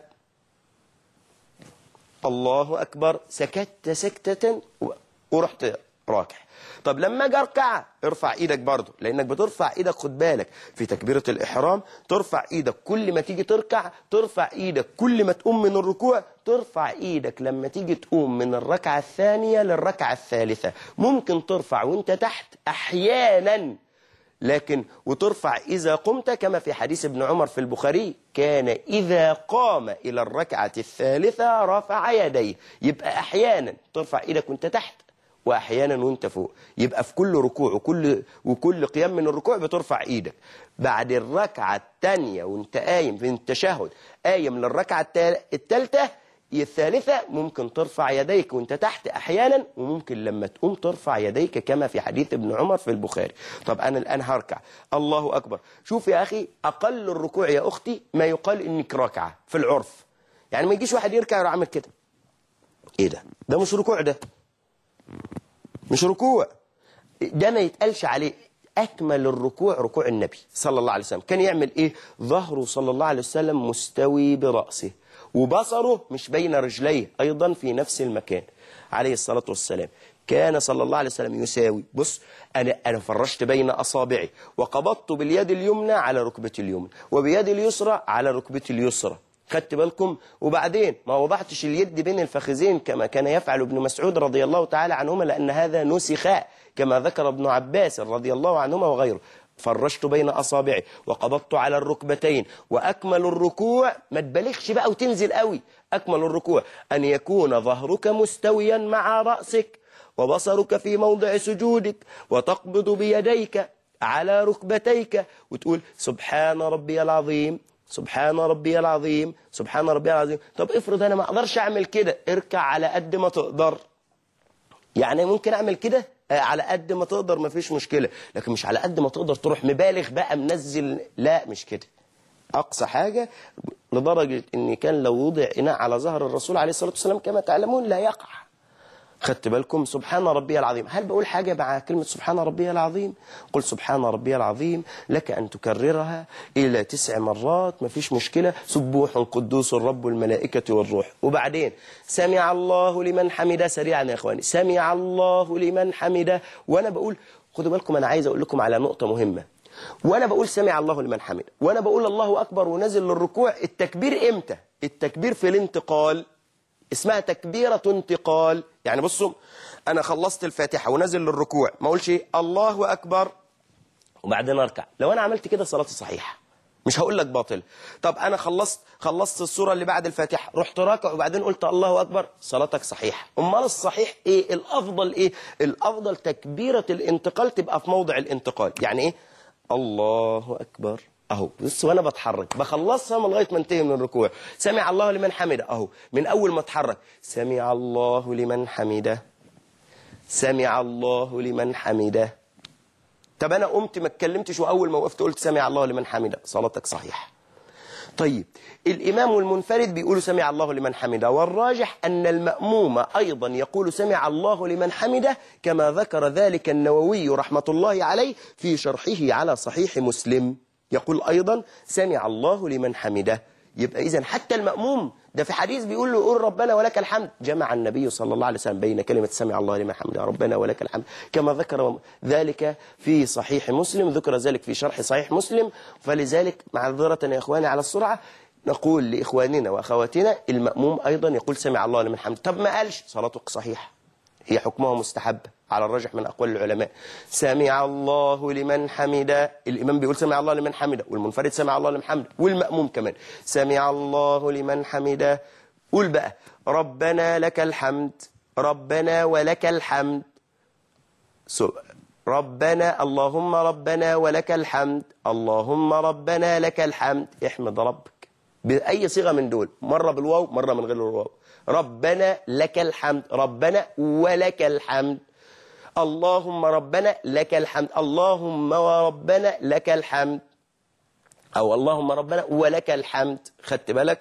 الله أكبر. سكت سكتة ورحت راكع. طب لما اجي اركع ارفع ايدك برضه، لانك بترفع ايدك. خد بالك في تكبيرة الاحرام ترفع ايدك كل ما تيجي تركع، ترفع ايدك كل ما تقوم من الركوع، ترفع ايدك لما تيجي تقوم من الركعة الثانية للركعة الثالثة. ممكن ترفع وانت تحت احيانا، لكن وترفع إذا قمت كما في حديث ابن عمر في البخاري كان إذا قام إلى الركعة الثالثة رفع يديه. يبقى أحيانا ترفع إيدك وانت تحت وأحيانا وانت فوق. يبقى في كل ركوع وكل وكل قيام من الركوع بترفع ايدك. بعد الركعة الثانية وانت قايم في التشهد قايم للركعة الثالثة الثالثة ممكن ترفع يديك وانت تحت أحيانا، وممكن لما تقوم ترفع يديك كما في حديث ابن عمر في البخاري. طب أنا الآن هركع الله أكبر. شوف يا أخي أقل الركوع يا أختي ما يقال إنك راكعة في العرف. يعني ما يجيش واحد يركع يروح عامل كده. إيه ده؟ ده مش ركوع، ده مش ركوع، ده ما يتقالش عليه. أكمل الركوع ركوع النبي صلى الله عليه وسلم. كان يعمل إيه؟ ظهره صلى الله عليه وسلم مستوي برأسه وبصره مش بين رجليه أيضا في نفس المكان عليه الصلاة والسلام. كان صلى الله عليه وسلم يساوي. بص أنا أنا فرشت بين أصابعي وقبضت باليد اليمنى على ركبتي اليمنى وبيد اليسرى على ركبتي اليسرى. خدت بالكم؟ وبعدين ما وضعتش اليد بين الفخذين كما كان يفعل ابن مسعود رضي الله تعالى عنهما، لأن هذا نسخ كما ذكر ابن عباس رضي الله عنهما وغيره. فرشت بين أصابعي وقبضت على الركبتين. وأكمل الركوع، ما تبالغش بقى وتنزل قوي، أكمل الركوع أن يكون ظهرك مستويا مع رأسك وبصرك في موضع سجودك، وتقبض بيديك على ركبتيك وتقول سبحان ربي العظيم سبحان ربي العظيم سبحان ربي العظيم. طب افرض أنا ما أقدرش أعمل كده، اركع على قد ما تقدر. يعني ممكن أعمل كده على قد ما تقدر، ما فيش مشكلة، لكن مش على قد ما تقدر تروح مبالغ بقى منزل، لا مش كده. أقصى حاجة لدرجة إن كان لو وضع إناء على ظهر الرسول عليه الصلاة والسلام كما تعلمون لا يقع. خدت بالكم؟ سبحان ربي العظيم. هل بقول حاجة مع كلمة سبحان ربي العظيم؟ قل سبحان ربي العظيم لك أن تكررها إلى تسع مرات، مفيش مشكلة. سبوح قدوس الرب الملائكة والروح. وبعدين سمع الله لمن حمده، سريعا يا إخواني، سمع الله لمن حمده. وأنا بقول، خدوا بالكم، أنا عايز أقول لكم على نقطة مهمة. وأنا بقول سمع الله لمن حمده وأنا بقول الله أكبر ونزل للركوع، التكبير إمتى؟ التكبير في الانتقال، اسمها تكبيرة انتقال. يعني بصوا، أنا خلصت الفاتحة ونزل للركوع، ما أقولش إيه الله أكبر وبعدين أركع. لو أنا عملت كده صلاتي صحيحة، مش هقول لك باطل. طب أنا خلصت خلصت السورة اللي بعد الفاتحة، رحت راكع وبعدين قلت الله أكبر، صلاتك صحيحة. أمال الصحيح إيه؟ الأفضل إيه؟ الأفضل تكبيرة الانتقال تبقى في موضع الانتقال. يعني إيه؟ الله أكبر اهو، بص وانا بتحرك بخلصها من لغايه ما انتهي من الركوع. سمع الله لمن حمده اهو، من اول ما اتحرك سمع الله لمن حمده سمع الله لمن حمده. طب انا قمت ما اتكلمتش واول ما وقفت قلت سمع الله لمن حمده، صلاتك صحيحه. طيب الامام والمنفرد بيقولوا سمع الله لمن حمده، والراجح ان المأموم ايضا يقول سمع الله لمن حمده، كما ذكر ذلك النووي رحمه الله عليه في شرحه على صحيح مسلم، يقول أيضا سمع الله لمن حمده. يبقى إذن حتى المأموم ده في حديث بيقول له قول ربنا ولك الحمد، جمع النبي صلى الله عليه وسلم بين كلمة سمع الله لمن حمده ربنا ولك الحمد، كما ذكر ذلك في صحيح مسلم، ذكر ذلك في شرح صحيح مسلم. فلذلك معذرة يا إخواني على السرعة، نقول لإخواننا وأخواتنا المأموم أيضا يقول سمع الله لمن حمده. طب ما قالش، صلاتك صحيحة، هي حكمها مستحب على الراجح من أقوال العلماء. سمع الله لمن حمده، الإمام بيقول سمع الله لمن حمده، والمنفرد سمع الله لمن حمده، والمأموم كمان سمع الله لمن حمده. قول بقى ربنا لك الحمد ربنا ولك الحمد، ربنا اللهم ربنا ولك الحمد اللهم ربنا لك الحمد. احمد ربك بأي صيغة من دول، مرة بالواو مرة من غير الواو. ربنا لك الحمد ربنا ولك الحمد، اللهم ربنا لك الحمد اللهم وربنا لك الحمد، أو اللهم ربنا ولك الحمد. خدت بالك؟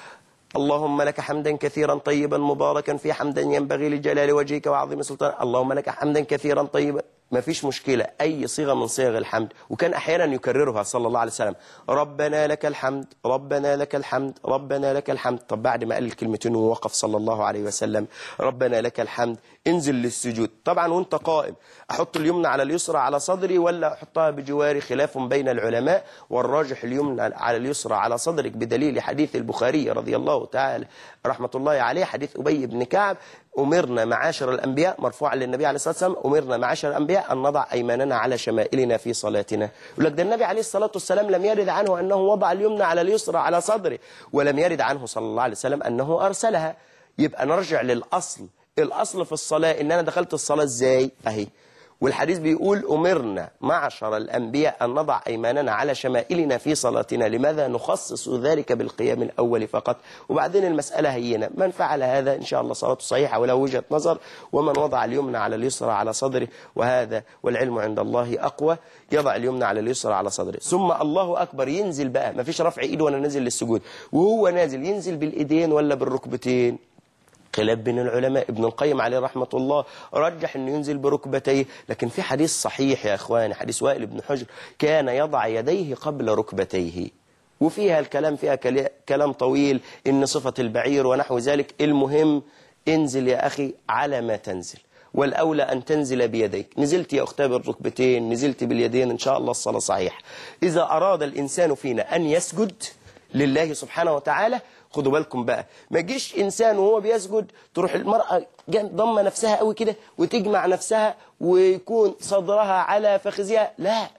اللهم لك حمدا كثيرا طيبا مباركا في حمدا ينبغي لجلال وجهك وعظيم سلطان، اللهم لك حمدا كثيرا طيبا. ما فيش مشكلة، أي صيغة من صيغ الحمد. وكان أحيانا يكررها صلى الله عليه وسلم ربنا لك الحمد ربنا لك الحمد ربنا لك الحمد. طب بعد ما قال الكلمتين ووقف صلى الله عليه وسلم ربنا لك الحمد، انزل للسجود. طبعا وانت قائم أحط اليمنى على اليسرى على صدري ولا أحطها بجواري، خلاف بين العلماء، والراجح اليمنى على اليسرى على صدرك بدليل حديث البخاري رضي الله تعالى رحمة الله عليه، حديث أبي بن كعب، أمرنا معاشر الأنبياء، مرفوعا للنبي عليه الصلاة والسلام، أمرنا معاشر الأنبياء أن نضع أيماننا على شمائلنا في صلاتنا. يقول لك ده النبي عليه الصلاة والسلام لم يرد عنه أنه وضع اليمنى على اليسرى على صدره، ولم يرد عنه صلى الله عليه وسلم أنه أرسلها. يبقى نرجع للأصل، الأصل في الصلاة إن أنا دخلت الصلاة إزاي أهي، والحديث بيقول أمرنا معشر الأنبياء أن نضع أيماننا على شمائلنا في صلاتنا. لماذا نخصص ذلك بالقيام الأول فقط؟ وبعدين المسألة هينة، من فعل هذا إن شاء الله صلاته صحيحة ولا وجهة نظر، ومن وضع اليمنى على اليسرى على صدره، وهذا والعلم عند الله أقوى، يضع اليمنى على اليسرى على صدره. ثم الله أكبر، ينزل بقى، ما فيش رفع إيد وأنا نازل للسجود، وهو نازل ينزل بالإيدين ولا بالركبتين؟ خلاف بين العلماء. ابن القيم عليه رحمة الله رجح أنه ينزل بركبتيه، لكن في حديث صحيح يا أخواني، حديث وائل بن حجر، كان يضع يديه قبل ركبتيه، وفيها الكلام فيها كلام طويل، إن صفة البعير ونحو ذلك. المهم انزل يا أخي على ما تنزل، والأولى أن تنزل بيديك. نزلت يا أختي بالركبتين، نزلت باليدين، إن شاء الله الصلاة صحيح. إذا أراد الإنسان فينا أن يسجد لله سبحانه وتعالى، خدوا بالكم بقى، ما يجيش إنسان وهو بيسجد تروح المرأة ضم نفسها قوي كده وتجمع نفسها ويكون صدرها على فخذها، لا،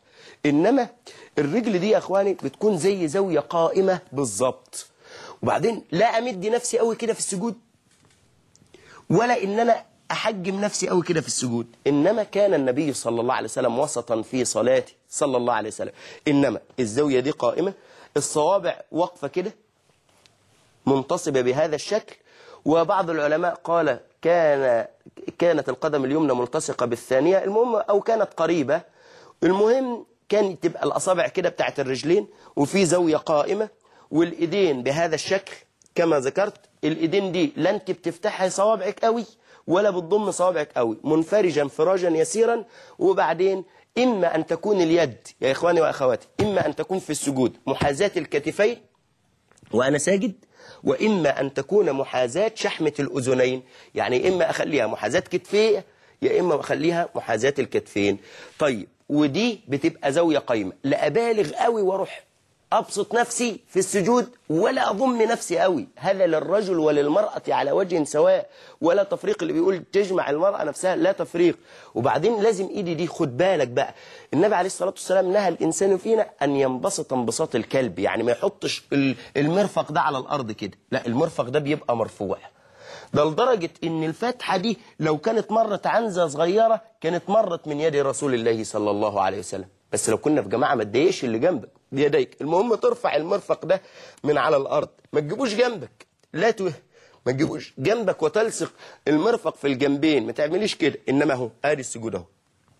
إنما الرجل دي يا إخواني بتكون زي زاوية قائمة بالظبط. وبعدين لا أمد نفسي قوي كده في السجود، ولا إن أنا أحجم نفسي قوي كده في السجود. إنما كان النبي صلى الله عليه وسلم وسطا في صلاته صلى الله عليه وسلم. إنما الزاوية دي قائمة، الصوابع واقفة كده منتصبة بهذا الشكل. وبعض العلماء قال كان كانت القدم اليمنى ملتصقة بالثانية، المهم أو كانت قريبة، المهم كان تبقى الأصابع كده بتاعت الرجلين وفي زاوية قائمة، والإيدين بهذا الشكل كما ذكرت. الإيدين دي لا أنت بتفتحها صوابعك قوي ولا بتضم صوابعك قوي، منفرجا انفراجا يسيرا. وبعدين إما أن تكون اليد يا إخواني وأخواتي، إما أن تكون في السجود محاذاة الكتفين وأنا ساجد، وإما أن تكون محاذاة شحمة الأذنين، يعني إما أخليها محاذاة كتفية يا إما أخليها محاذاة الكتفين. طيب ودي بتبقى زاوية قايمة، لا أبالغ قوي واروح أبسط نفسي في السجود ولا أضم نفسي قوي، هذا للرجل وللمرأة على وجه سواء، ولا تفريق. اللي بيقول تجمع المرأة نفسها لا تفريق. وبعدين لازم إيدي دي خد بالك بقى، النبي عليه الصلاة والسلام نهى الإنسان فينا أن ينبسط انبساط الكلب، يعني ما يحطش المرفق ده على الأرض كده، لا المرفق ده بيبقى مرفوع. ده لدرجة إن الفتحة دي لو كانت مرت عنزة صغيرة كانت مرت من يد رسول الله صلى الله عليه وسلم. بس لو كنا في جماعة ما تضايقش اللي جنبك بيديك، المهم ترفع المرفق ده من على الأرض، ما تجيبوش جنبك، لا توه ما تجيبوش جنبك وتلصق المرفق في الجنبين، ما تعمليش كده. إنما هو آدي السجود اهو.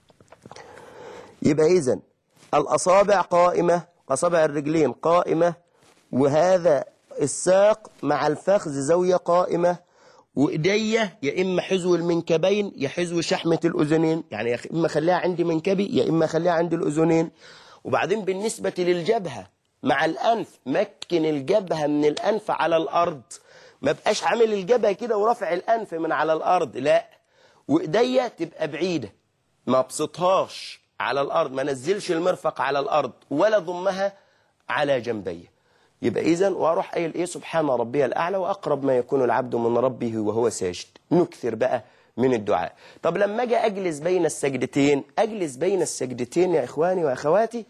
يبقى إذن الأصابع قائمة، أصابع الرجلين قائمة، وهذا الساق مع الفخذ زاوية قائمة، وإيديا يا إما حذو المنكبين يا حذو شحمة الأذنين، يعني يا إما خليها عندي منكبي يا إما خليها عندي الأذنين. وبعدين بالنسبة للجبهة مع الأنف، مكن الجبهة من الأنف على الأرض، ما بقاش عامل الجبهة كده ورافع الأنف من على الأرض، لا. وإيديا تبقى بعيدة، ما بسطهاش على الأرض، ما نزلش المرفق على الأرض ولا ضمها على جنبي. يبقى إذن وأروح قايل إيه؟ سبحان ربي الأعلى وأقرب ما يكون العبد من ربه وهو ساجد. نكثر بقى من الدعاء. طب لما أجي أجلس بين السجدتين، أجلس بين السجدتين يا إخواني وأخواتي،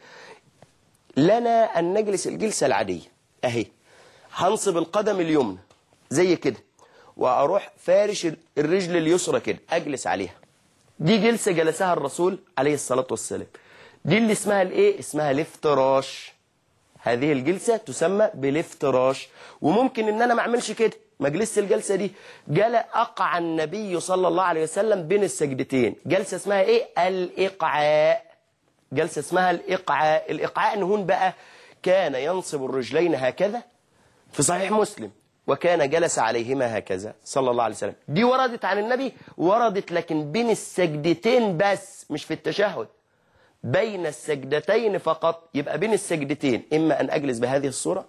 لنا أن نجلس الجلسة العادية أهي. هنصب القدم اليمنى زي كده، وأروح فارش الرجل اليسرى كده أجلس عليها. دي جلسة جلسها الرسول عليه الصلاة والسلام، دي اللي اسمها الإيه؟ اسمها الافتراش. هذه الجلسة تسمى بالافتراش. وممكن ان انا ما اعملش كده، ما اجلسش الجلسة دي، جلس اقع النبي صلى الله عليه وسلم بين السجدتين، جلسة اسمها ايه؟ الاقعاء. جلسة اسمها الاقعاء. الاقعاء نهون بقى كان ينصب الرجلين هكذا في صحيح مسلم، وكان جلس عليهما هكذا صلى الله عليه وسلم. دي وردت عن النبي، وردت لكن بين السجدتين بس، مش في التشهد، بين السجدتين فقط. يبقى بين السجدتين إما أن أجلس بهذه الصورة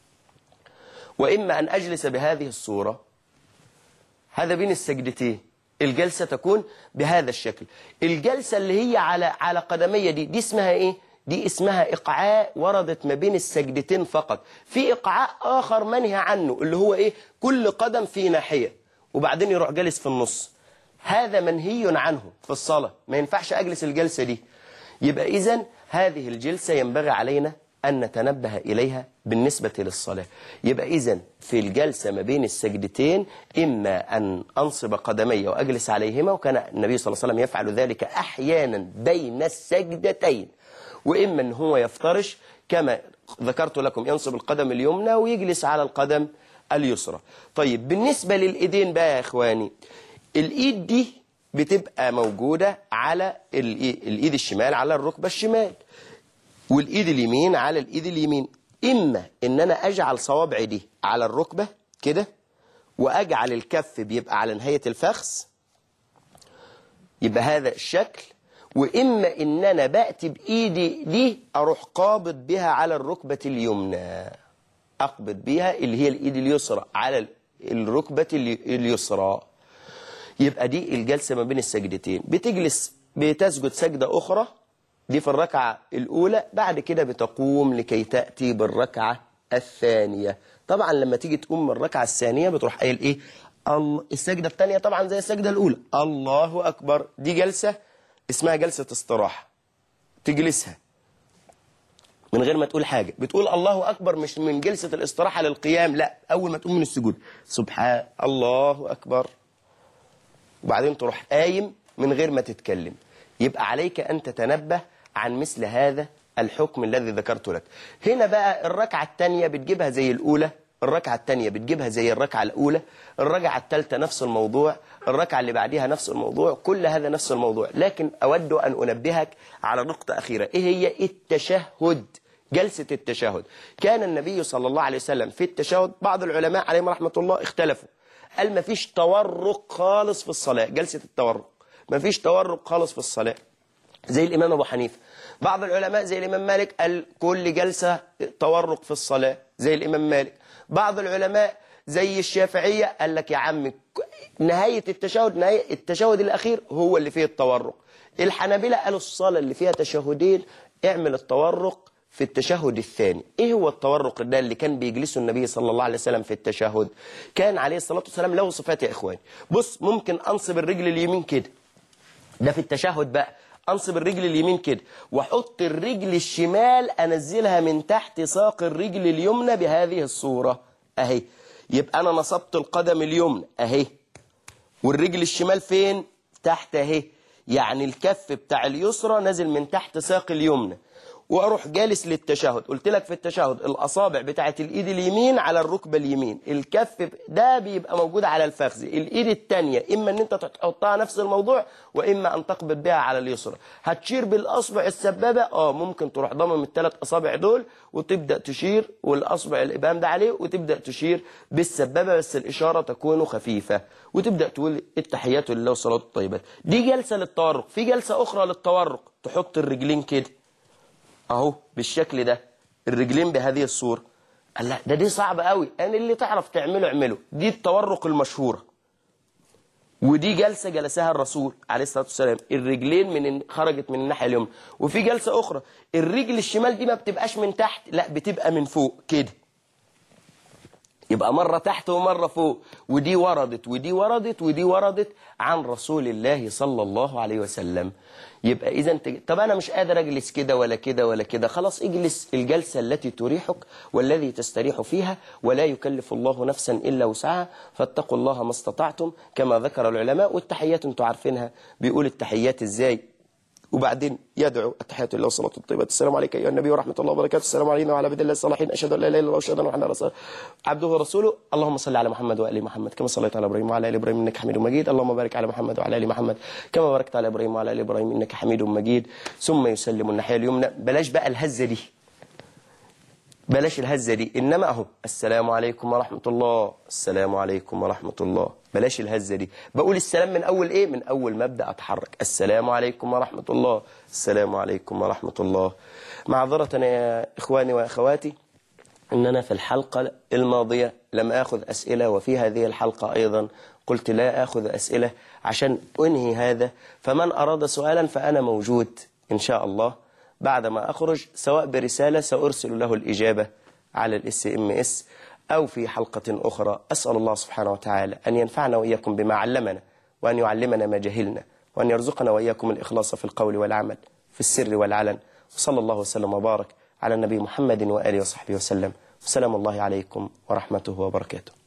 وإما أن أجلس بهذه الصورة. هذا بين السجدتين، الجلسة تكون بهذا الشكل. الجلسة اللي هي على على قدمية دي دي اسمها إيه؟ دي اسمها إقعاء، وردت ما بين السجدتين فقط. في إقعاء آخر منهى عنه اللي هو إيه؟ كل قدم في ناحية وبعدين يروح جالس في النص، هذا منهي عنه في الصلاة، ما ينفعش أجلس الجلسة دي. يبقى إذن هذه الجلسة ينبغي علينا أن نتنبه إليها بالنسبة للصلاة. يبقى إذن في الجلسة ما بين السجدتين إما أن أنصب قدمي وأجلس عليهما، وكان النبي صلى الله عليه وسلم يفعل ذلك أحيانا بين السجدتين، وإما أن هو يفترش كما ذكرت لكم، ينصب القدم اليمنى ويجلس على القدم اليسرى. طيب بالنسبة للإيدين بقى يا إخواني، الإيد دي بتبقى موجودة على الإيد الشمال على الركبة الشمال، والإيد اليمين على الإيد اليمين. إما إن أنا أجعل صوابعي دي على الركبة كده، وأجعل الكف بيبقى على نهاية الفخذ، يبقى هذا الشكل. وإما إن أنا بأتي بإيدي دي أروح قابض بها على الركبة اليمنى، أقبض بها اللي هي الإيد اليسرى على الركبة اليسرى. يبقى دي الجلسة ما بين السجدتين. بتجلس بتسجد سجدة أخرى، دي في الركعة الأولى، بعد كده بتقوم لكي تأتي بالركعة الثانية. طبعا لما تيجي تقوم من الركعة الثانية بتروح قايل إيه؟ السجدة الثانية طبعا زي السجدة الأولى، الله أكبر. دي جلسة اسمها جلسة استراحة، تجلسها من غير ما تقول حاجة. بتقول الله أكبر مش من جلسة الاستراحة للقيام، لا، أول ما تقوم من السجود سبحان الله أكبر، وبعدين تروح قايم من غير ما تتكلم. يبقى عليك أن تتنبه عن مثل هذا الحكم الذي ذكرته لك. هنا بقى الركعة الثانية بتجيبها زي الأولى، الركعة الثانية بتجيبها زي الركعة الأولى، الركعة الثالثة نفس الموضوع، الركعة اللي بعديها نفس الموضوع، كل هذا نفس الموضوع. لكن أود أن أنبهك على نقطة أخيرة، إيه هي؟ التشهد، جلسة التشهد. كان النبي صلى الله عليه وسلم في التشهد، بعض العلماء عليهم رحمة الله اختلفوا، قال ما فيش تورق خالص في الصلاة، جلسة التورق ما فيش تورق خالص في الصلاة زي الإمام أبو حنيفة. بعض العلماء زي الإمام مالك قال كل جلسة تورق في الصلاة زي الإمام مالك. بعض العلماء زي الشافعية قال لك يا عم نهاية التشهد، نهاية التشهد الأخير هو اللي فيه التورق. الحنابلة قالوا الصلاة اللي فيها تشهدين اعمل التورق في التشهد الثاني. ايه هو التورق ده اللي كان بيجلسه النبي صلى الله عليه وسلم في التشهد؟ كان عليه الصلاة والسلام له صفات يا إخواني. بص، ممكن أنصب الرجل اليمين كده، ده في التشهد بقى، أنصب الرجل اليمين كده وأحط الرجل الشمال أنزلها من تحت ساق الرجل اليمنى بهذه الصورة أهي. يبقى أنا نصبت القدم اليمنى أهي، والرجل الشمال فين؟ تحت أهي. يعني الكف بتاع اليسرى نزل من تحت ساق اليمنى، واروح جالس للتشهد. قلت لك في التشهد الاصابع بتاعه الايد اليمين على الركبه اليمين، الكف ده بيبقى موجود على الفخذ، الايد الثانيه اما ان انت تحطها نفس الموضوع واما ان تقبض بها على اليسرى. هتشير بالاصبع السبابه، اه ممكن تروح ضمم الثلاث اصابع دول وتبدا تشير، والاصبع الابهام ده عليه، وتبدا تشير بالسبابه، بس الاشاره تكون خفيفه، وتبدا تقول التحيات لله والصلاه الطيبات. دي جلسه للتورق. في جلسه اخرى للتورق، تحط الرجلين كده اهو بالشكل ده، الرجلين بهذه الصورة. قال لا ده دي صعبة قوي، انا اللي تعرف تعمله اعمله. دي التورق المشهورة، ودي جلسة جلسها الرسول عليه الصلاة والسلام، الرجلين من خرجت من الناحية اليمنى. وفي جلسة اخرى الرجل الشمال دي ما بتبقاش من تحت، لا بتبقى من فوق كده، يبقى مرة تحت ومرة فوق. ودي وردت ودي وردت ودي وردت عن رسول الله صلى الله عليه وسلم. يبقى إذا انت... طب أنا مش قادر أجلس كده ولا كده ولا كده، خلاص اجلس الجلسة التي تريحك والذي تستريح فيها، ولا يكلف الله نفسا إلا وسعها، فاتقوا الله ما استطعتم كما ذكر العلماء. والتحيات انتوا عارفينها، بيقول التحيات إزاي، وبعدين يدعو التحيات لله والصلاة الطيبات. السلام عليك أيها النبي ورحمة الله وبركاته، السلام علينا وعلى عباد الله الصالحين، أشهد أن لا إله إلا الله وأشهد أن محمدا رسول عبده ورسوله. اللهم صل على محمد وآل محمد كما صليت على إبراهيم وعلى آل إبراهيم إنك حميد مجيد. اللهم بارك على محمد وعلى آل محمد كما باركت على إبراهيم وعلى آل إبراهيم إنك حميد مجيد. ثم يسلم الناحية اليمنى. بلاش بقى الهزة دي، بلاش الهزة دي، إنما أهو السلام عليكم ورحمة الله، السلام عليكم ورحمة الله. بلاش الهزة دي. بقول السلام من أول إيه؟ من أول ما أبدأ أتحرك. السلام عليكم ورحمة الله، السلام عليكم ورحمة الله. معذرة يا إخواني وأخواتي إننا في الحلقة الماضية لم أخذ أسئلة، وفي هذه الحلقة أيضا قلت لا أخذ أسئلة عشان أنهي هذا. فمن أراد سؤالا فأنا موجود إن شاء الله بعدما أخرج، سواء برسالة سأرسل له الإجابة على الاس ام اس أو في حلقة أخرى. أسأل الله سبحانه وتعالى أن ينفعنا وإياكم بما علمنا، وأن يعلمنا ما جهلنا، وأن يرزقنا وإياكم الإخلاص في القول والعمل في السر والعلن. وصلى الله وسلم وبارك على النبي محمد وآله وصحبه وسلم. وسلام الله عليكم ورحمته وبركاته.